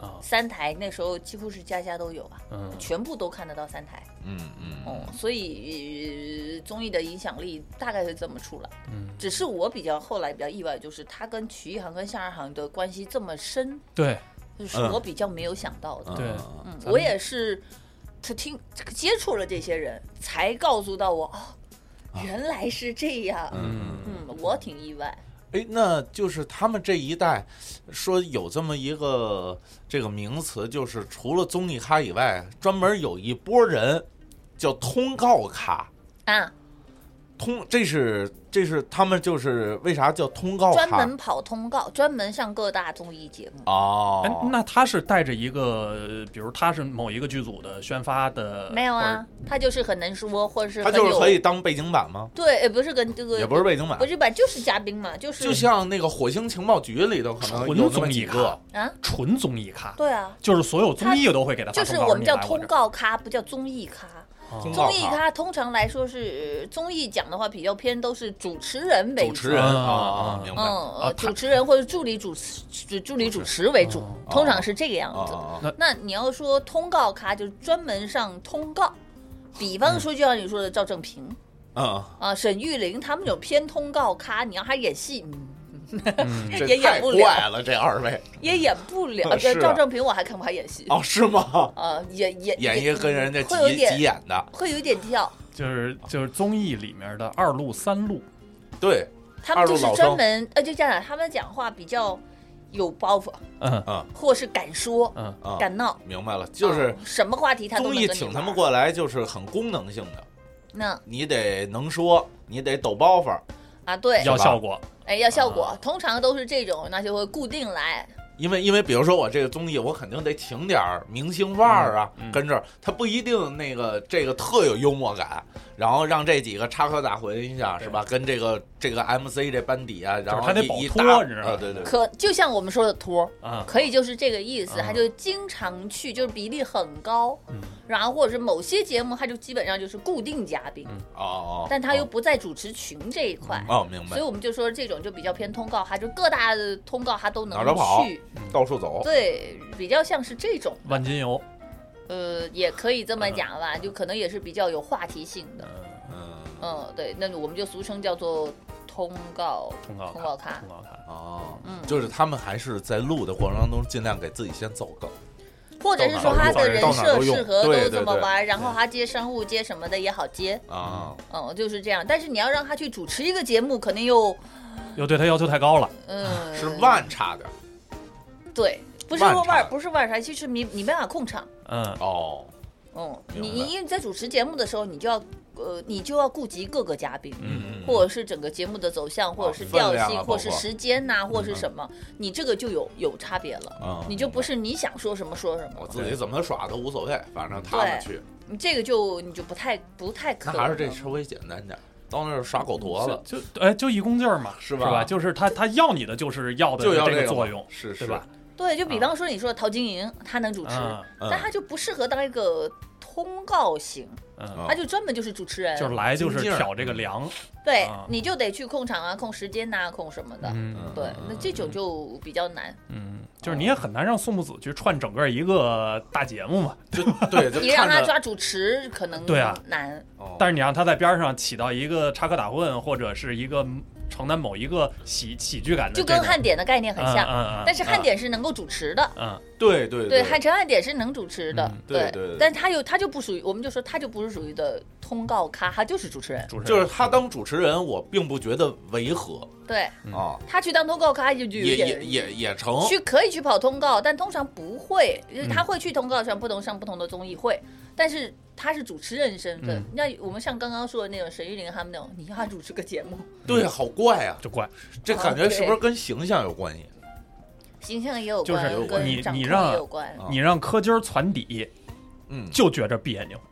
3台那时候几乎是家家都有全部都看得到3台，所以综艺的影响力大概是这么出来，只是我后来比较意外，就是他跟曲艺行跟相声行的关系这么深， 对， 就是我比较没有想到的， 对， 我也是。他接触了这些人，才告诉到我原来是这样。我挺意外。 那就是他们这一代说有这么一个这个名词，就是除了综艺咖以外，专门有一波人叫通告咖啊。 这是他们就是为啥叫通告咖？ 专门跑通告，专门上各大综艺节目。 那他是带着一个，比如他是某一个剧组的宣发的， 没有啊？他就是很能说，或者是他就是可以当背景板吗？ 对，不是跟这个， 也不是背景板， 背景板就是嘉宾嘛，就像那个火星情报局里头可能有那么几个纯综艺咖。 对啊， 就是所有综艺都会给他发就是我们叫通告咖，不叫综艺咖。综艺咖通常来说是综艺讲的话比较偏都是主持人为主， 主持人明白， 主持人或者助理主持为主，通常是这个样子。那你要说通告咖，就是专门上通告，比方说就像你说的赵正平，沈玉琳他们有偏通告咖，你要他演戏，也演不了， 怪了这二位也演不了。赵正平我还看不他演戏是吗？ 演一个跟人家急眼的， 会有一点跳。 就是综艺里面的2路3路， 对， 他们就是专门就这样，他们讲话比较有包袱，或是敢说，敢闹。 明白了，就是什么话题他都能跟你玩。 综艺请他们过来就是很功能性的，那你得能说，你得抖包袱对， 要效果。 要效果，通常都是这种，那就会固定来。 因为比如说我这个综艺，我肯定得请点明星范儿跟这儿，他不一定这个特有幽默感，然后让这几个插科打诨一下，是吧？跟这个 MC 这班底然后他得保托，你知道吗？ 对， 可就像我们说的托可以就是这个意思，他就经常去，就是比例很高，然后或者是某些节目，他就基本上就是固定嘉宾但他又不在主持群这一块明白。 所以我们就说这种就比较偏通告，他就各大的通告他都能去。 到处走， 对，比较像是这种万金油， 也可以这么讲吧，就可能也是比较有话题性的，对，那我们就俗称叫做通告咖。 就是他们还是在录的过程当中尽量给自己先走梗。 或者是说他的人设适合都这么玩， 对然后他接商务接什么的也好接啊， 就是这样。但是你要让他去主持一个节目，肯定又对他要求太高了， 是万差点。 对，不是说万差，其实你没办法控场。你因为在主持节目的时候，你就要顾及各个嘉宾，或者是整个节目的走向，或者是调性，或者是时间呐，或者是什么，你这个就有差别了。你就不是你想说什么说什么， 我自己怎么耍都无所谓，反正他们去。 你这个你就不太可能。 那还是这稍微简单点，到那儿耍狗坨子， 就一公劲儿嘛，是吧？就是他要你的就是要的这个作用， 是对吧？ 对，就比方说你说陶晶莹，她能主持，但她就不适合当一个通告型，她就专门就是主持人， 就是来就是挑这个梁。 对，你就得去控场啊，控时间呐，控什么的。对，那这种就比较难。 就是你也很难让宋木子去串整个一个大节目嘛。 对， 你让他抓主持可能难， 但是你让他在边上起到一个插科打诨或者是一个承担某一个喜剧感的， 就跟汉典的概念很像，但是汉典是能够主持的， 对， 汉典是能主持的， 对， 但他就不属于，我们就说他就不是属于的通告咖，他就是主持人， 就是他当主持人，我并不觉得违和， 对他去当通告咖也成， 可以去跑通告，但通常不会，他会去通告上不同的综艺会，但是他是主持人身份。那我们像刚刚说的那种沈玉琳他们那种，你让他主持个节目， 对，好怪啊， 就怪， 这感觉是不是跟形象有关系？ 形象也有关， 就是跟掌控也有关。 你让柯基儿传底，就觉着别扭。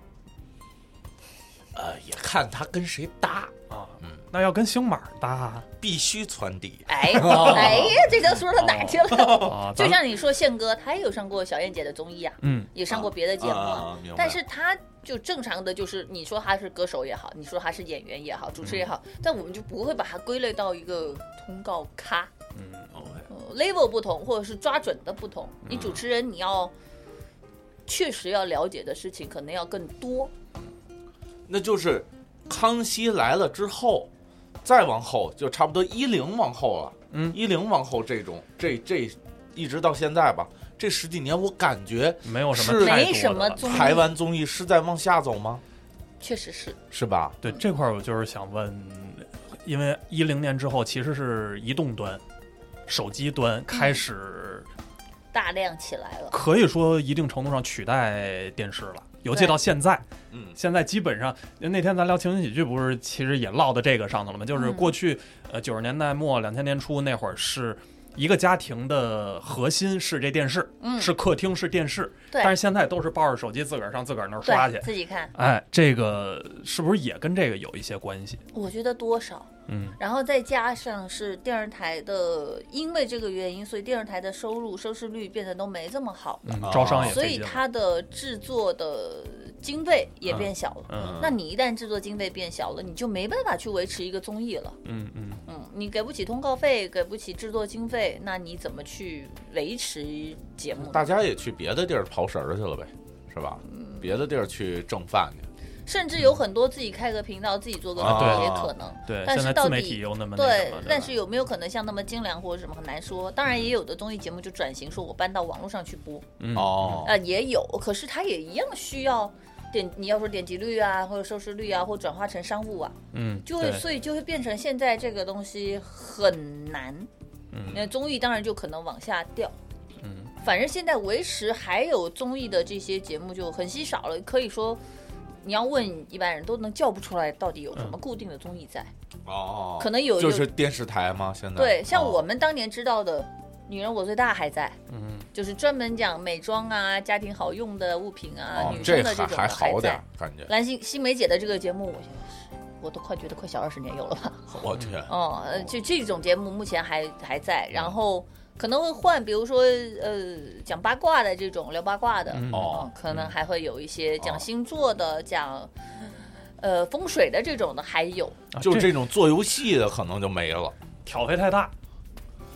也看他跟谁搭啊， 那要跟星马搭， 必须传底。 哎呀，这条说到哪去了？就像你说宪哥，他也有上过小燕姐的综艺啊，也上过别的节目啊，但是他就正常的就是你说他是歌手也好，你说他是演员也好，主持也好，但我们就不会把他归类到一个通告咖。level 不同，或者是抓准的不同。你主持人你要确实要了解的事情可能要更多。 那就是康熙来了之后，再往后就差不多10往后了。10往后这种这一直到现在吧，这10几年我感觉没有什么台湾综艺是在往下走吗？ 确实是吧？ 对这块我就是想问，因为10年之后其实是移动端、手机端开始大量起来了， 可以说一定程度上取代电视了。尤其到现在，现在基本上，那天咱聊情景喜剧，不是其实也落到这个上头了吗？就是过去90年代末2000年初那会儿，是一个家庭的核心是这电视，是客厅是电视，但是现在都是抱着手机自个儿上自个儿那儿刷去， 自己看。 这个是不是也跟这个有一些关系？ 我觉得多少。然后再加上是电视台的，因为这个原因，所以电视台的收视率变得都没这么好了， 招商也所以它的制作的经费也变小了。那你一旦制作经费变小了，你就没办法去维持一个综艺了。你给不起通告费，给不起制作经费，那你怎么去维持节目？ 大家也去别的地儿刨食儿去了呗，是吧？别的地儿去挣饭去。 甚至有很多自己开个频道，自己做个节目也可能。 对， 但是到底自媒体有那么但是有没有可能像那么精良或者什么很难说。当然也有的综艺节目就转型，说我搬到网络上去播。也有，可是它也一样需要你要说点击率啊，或者收视率啊，或转化成商务啊，所以就会变成现在这个东西很难。那综艺当然就可能往下掉。反正现在维持还有综艺的这些节目就很稀少了，可以说。你要问一般人都能叫不出来到底有什么固定的综艺在。可能有就是电视台吗？现在对，像我们当年知道的《女人我最大》还在，就是专门讲美妆啊、家庭好用的物品啊、女生的这种还好点感觉。 蓝心湄姐的这个节目，我都觉得快小20年有了吧？ 我天！ 就这种节目目前还在，然后。可能会换，比如说讲八卦的这种聊八卦的，可能还会有一些讲星座的，讲风水的这种的还有。 就这种做游戏的可能就没了， 挑费太大。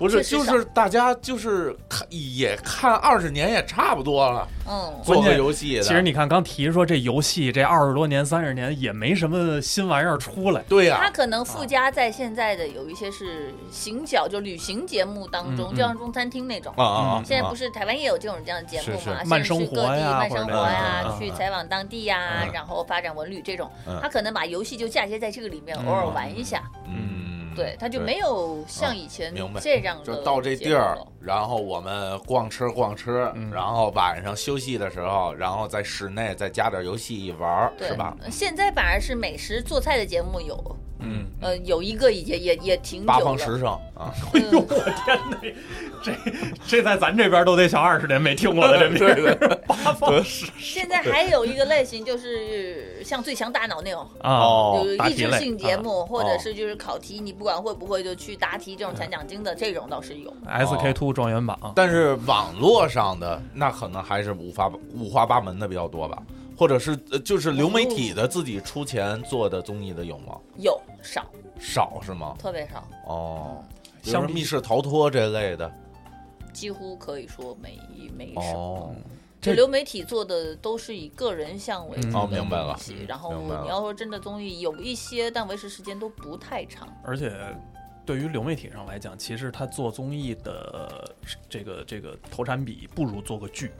不是，就是大家就是看20年也差不多了。做个游戏的， 其实你看刚提说这游戏这20多年、30年也没什么新玩意儿出来。 对呀， 它可能附加在现在的有一些是行脚，就旅行节目当中，就像中餐厅那种。现在不是台湾也有这样的节目嘛？ 慢生活呀， 慢生活呀，去采访当地呀，然后发展文旅这种。它可能把游戏就嫁接在这个里面，偶尔玩一下。对，他就没有像以前这样的， 就到这地儿，然后我们逛吃，然后晚上休息的时候，然后在室内再加点游戏一玩，是吧？ 现在反而是美食做菜的节目有，有一个也挺久了， 八方食圣啊！ 哎呦，我天哪，这在咱这边都得小20年没听过的这名儿。八方食圣。 现在还有一个类型就是像最强大脑那种有益智性节目，或者是就是考题，你不管会不会就去答题这种抢奖金的这种倒是有。 SK2 状元榜， 但是网络上的那可能还是五花八门的比较多吧。或者是就是流媒体的自己出钱做的综艺的有吗？ 有， 少是吗？ 特别少像密室逃脱这类的， 几乎可以说没什么。这流媒体做的都是以个人向为主的明白了。 然后你要说真的综艺有一些，但维持时间都不太长。 而且对于流媒体上来讲，其实他做综艺的这个投产比不如做个剧。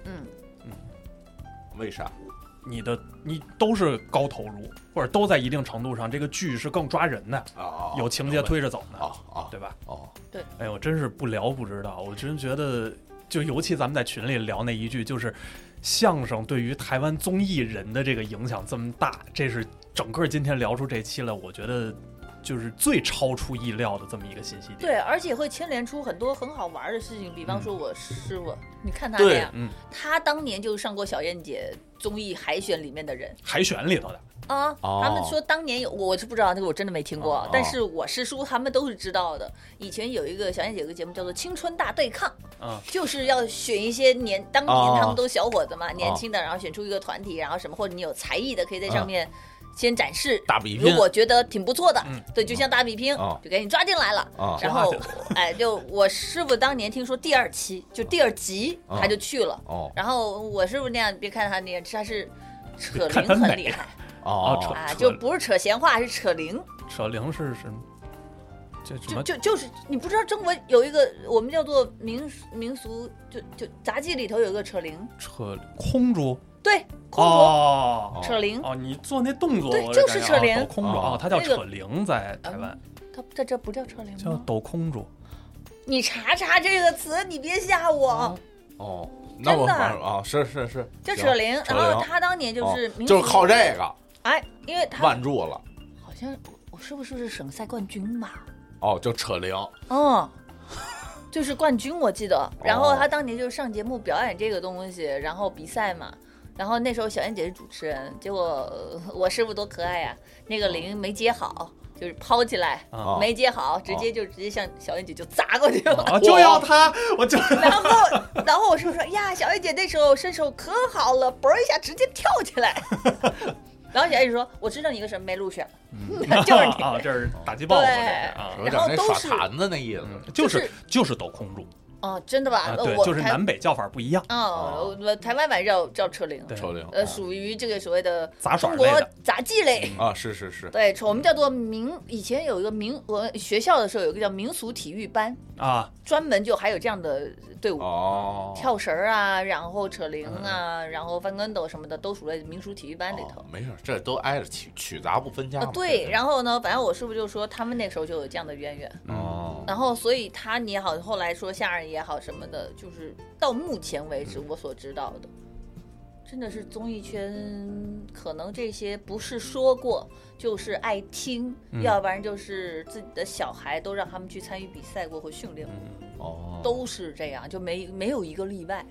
为啥？ 你都是高投入，或者都在一定程度上，这个剧是更抓人的，有情节推着走的，对吧？ 对。 哎呦，真是不聊不知道，我真觉得，就尤其咱们在群里聊那一句，就是相声对于台湾综艺人的这个影响这么大，这是整个今天聊出这期来，我觉得就是最超出意料的这么一个信息点。 对，而且会牵连出很多很好玩的事情，比方说我师傅，你看他那样，他当年就上过小燕姐综艺海选里面的人， 海选里头的他们说当年有，我是不知道，那个我真的没听过，但是我师叔他们都是知道的。以前有一个小燕姐有个节目叫做《青春大对抗》，就是要选一些当年他们都小伙子嘛，年轻的，然后选出一个团体，然后什么或者你有才艺的可以在上面先展示大比拼， 如果觉得挺不错的，对，就像大比拼，就给你抓进来了。然后，就我师傅当年听说第2期就第2集他就去了。然后我师傅那样，别看他那样，他是扯铃很厉害。就不是扯闲话，是扯铃。 扯铃是什么？这什么？ 就是你不知道中国有一个我们叫做民俗，就杂技里头有一个扯铃。 扯空竹。对， 空竹扯铃你做那动作， 对，就是扯铃。 空竹它叫扯铃，在台湾， 它在这不叫扯铃吗？ 叫抖空竹。 你查查这个词，你别吓我。 那我是叫扯铃。然后他当年就是靠这个， 因为他万住了， 好像我是不是省赛冠军吧？ 就扯铃。 就是冠军我记得。然后他当年就上节目表演这个东西，然后比赛嘛。然后那时候小燕姐是主持人，结果我师傅多可爱呀，那个铃没接好，就是抛起来没接好，直接向小燕姐就砸过去了。 就要他，我就然后我师傅说呀，小燕姐那时候身手可好了，啵一下直接跳起来。然后小燕姐说：“我知道你一个什么没入选了，就是你这是打击报复， 然后都是耍坛子那意思， 就是抖空竹。” 真的吧？ 对，就是南北叫法不一样。 台湾版叫扯铃，属于这个所谓的中国杂技类是。 对，我们叫做以前有一个我学校的时候有一个叫民俗体育班专门就还有这样的队伍跳绳啊，然后扯铃啊，然后翻跟斗什么的，都属在民俗体育班里头。 没事，这都挨着曲杂不分家。 对，然后呢，反正我师傅就说他们那时候就有这样的渊源。然后所以他也好，后来说相声也好什么的，就是到目前为止我所知道的，真的是综艺圈可能这些不是说过就是爱听，要不然就是自己的小孩都让他们去参与比赛过或训练过，都是这样，就没有一个例外。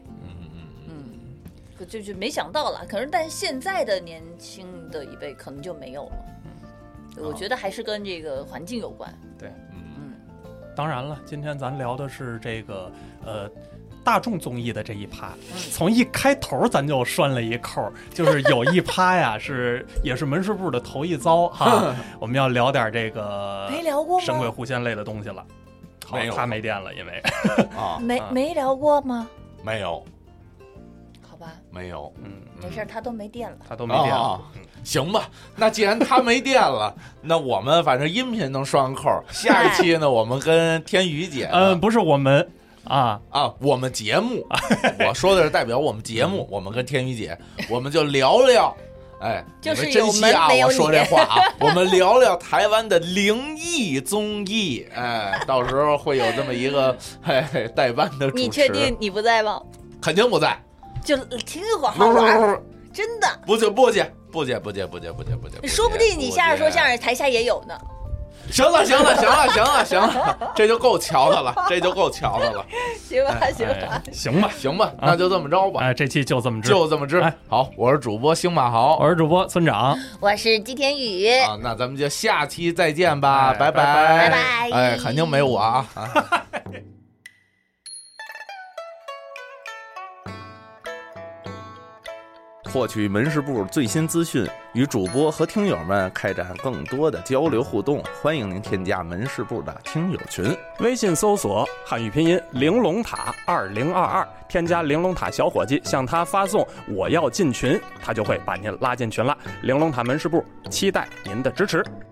就没想到了，可是但是现在的年轻的一辈可能就没有了。我觉得还是跟这个环境有关。 对，当然了，今天咱聊的是这个大众综艺的这一趴，从一开头咱就拴了一扣，就是有一趴呀也是门市部的头一遭哈，我们要聊点这个没聊过吗？ 神鬼狐仙类的东西了。 没有他没电了，因为啊， 没聊过吗？ 没有， 好吧， 没有， 没事，他都没电了。 他都没电了。 行吧，那既然他没电了，那我们反正音频能双个扣。下一期呢，我们跟天宇姐， 不是我们我们节目，我说的是代表我们节目，我们跟天宇姐，我们就聊聊。哎， 就是你们珍惜啊！ 没有我说这话啊，我们聊聊台湾的灵异综艺。哎，到时候会有这么一个代班的主持。 你确定你不在吗？ 肯定不在， 就听一会儿好玩，真的。 不接， 说不定你下次说相声，台下也有呢。 行了，这就够巧的了， 行吧， 行吧，那就这么着吧。 这期就这么知。好，我是主播星马豪， 我是主播村长， 我是季天宇那咱们就下期再见吧，拜拜。 哎，肯定没我啊。获取门市部最新资讯，与主播和听友们开展更多的交流互动，欢迎您添加门市部的听友群， 微信搜索汉语拼音玲珑塔2022，添加玲珑塔小伙计，向他发送我要进群，他就会把您拉进群了。玲珑塔门市部期待您的支持。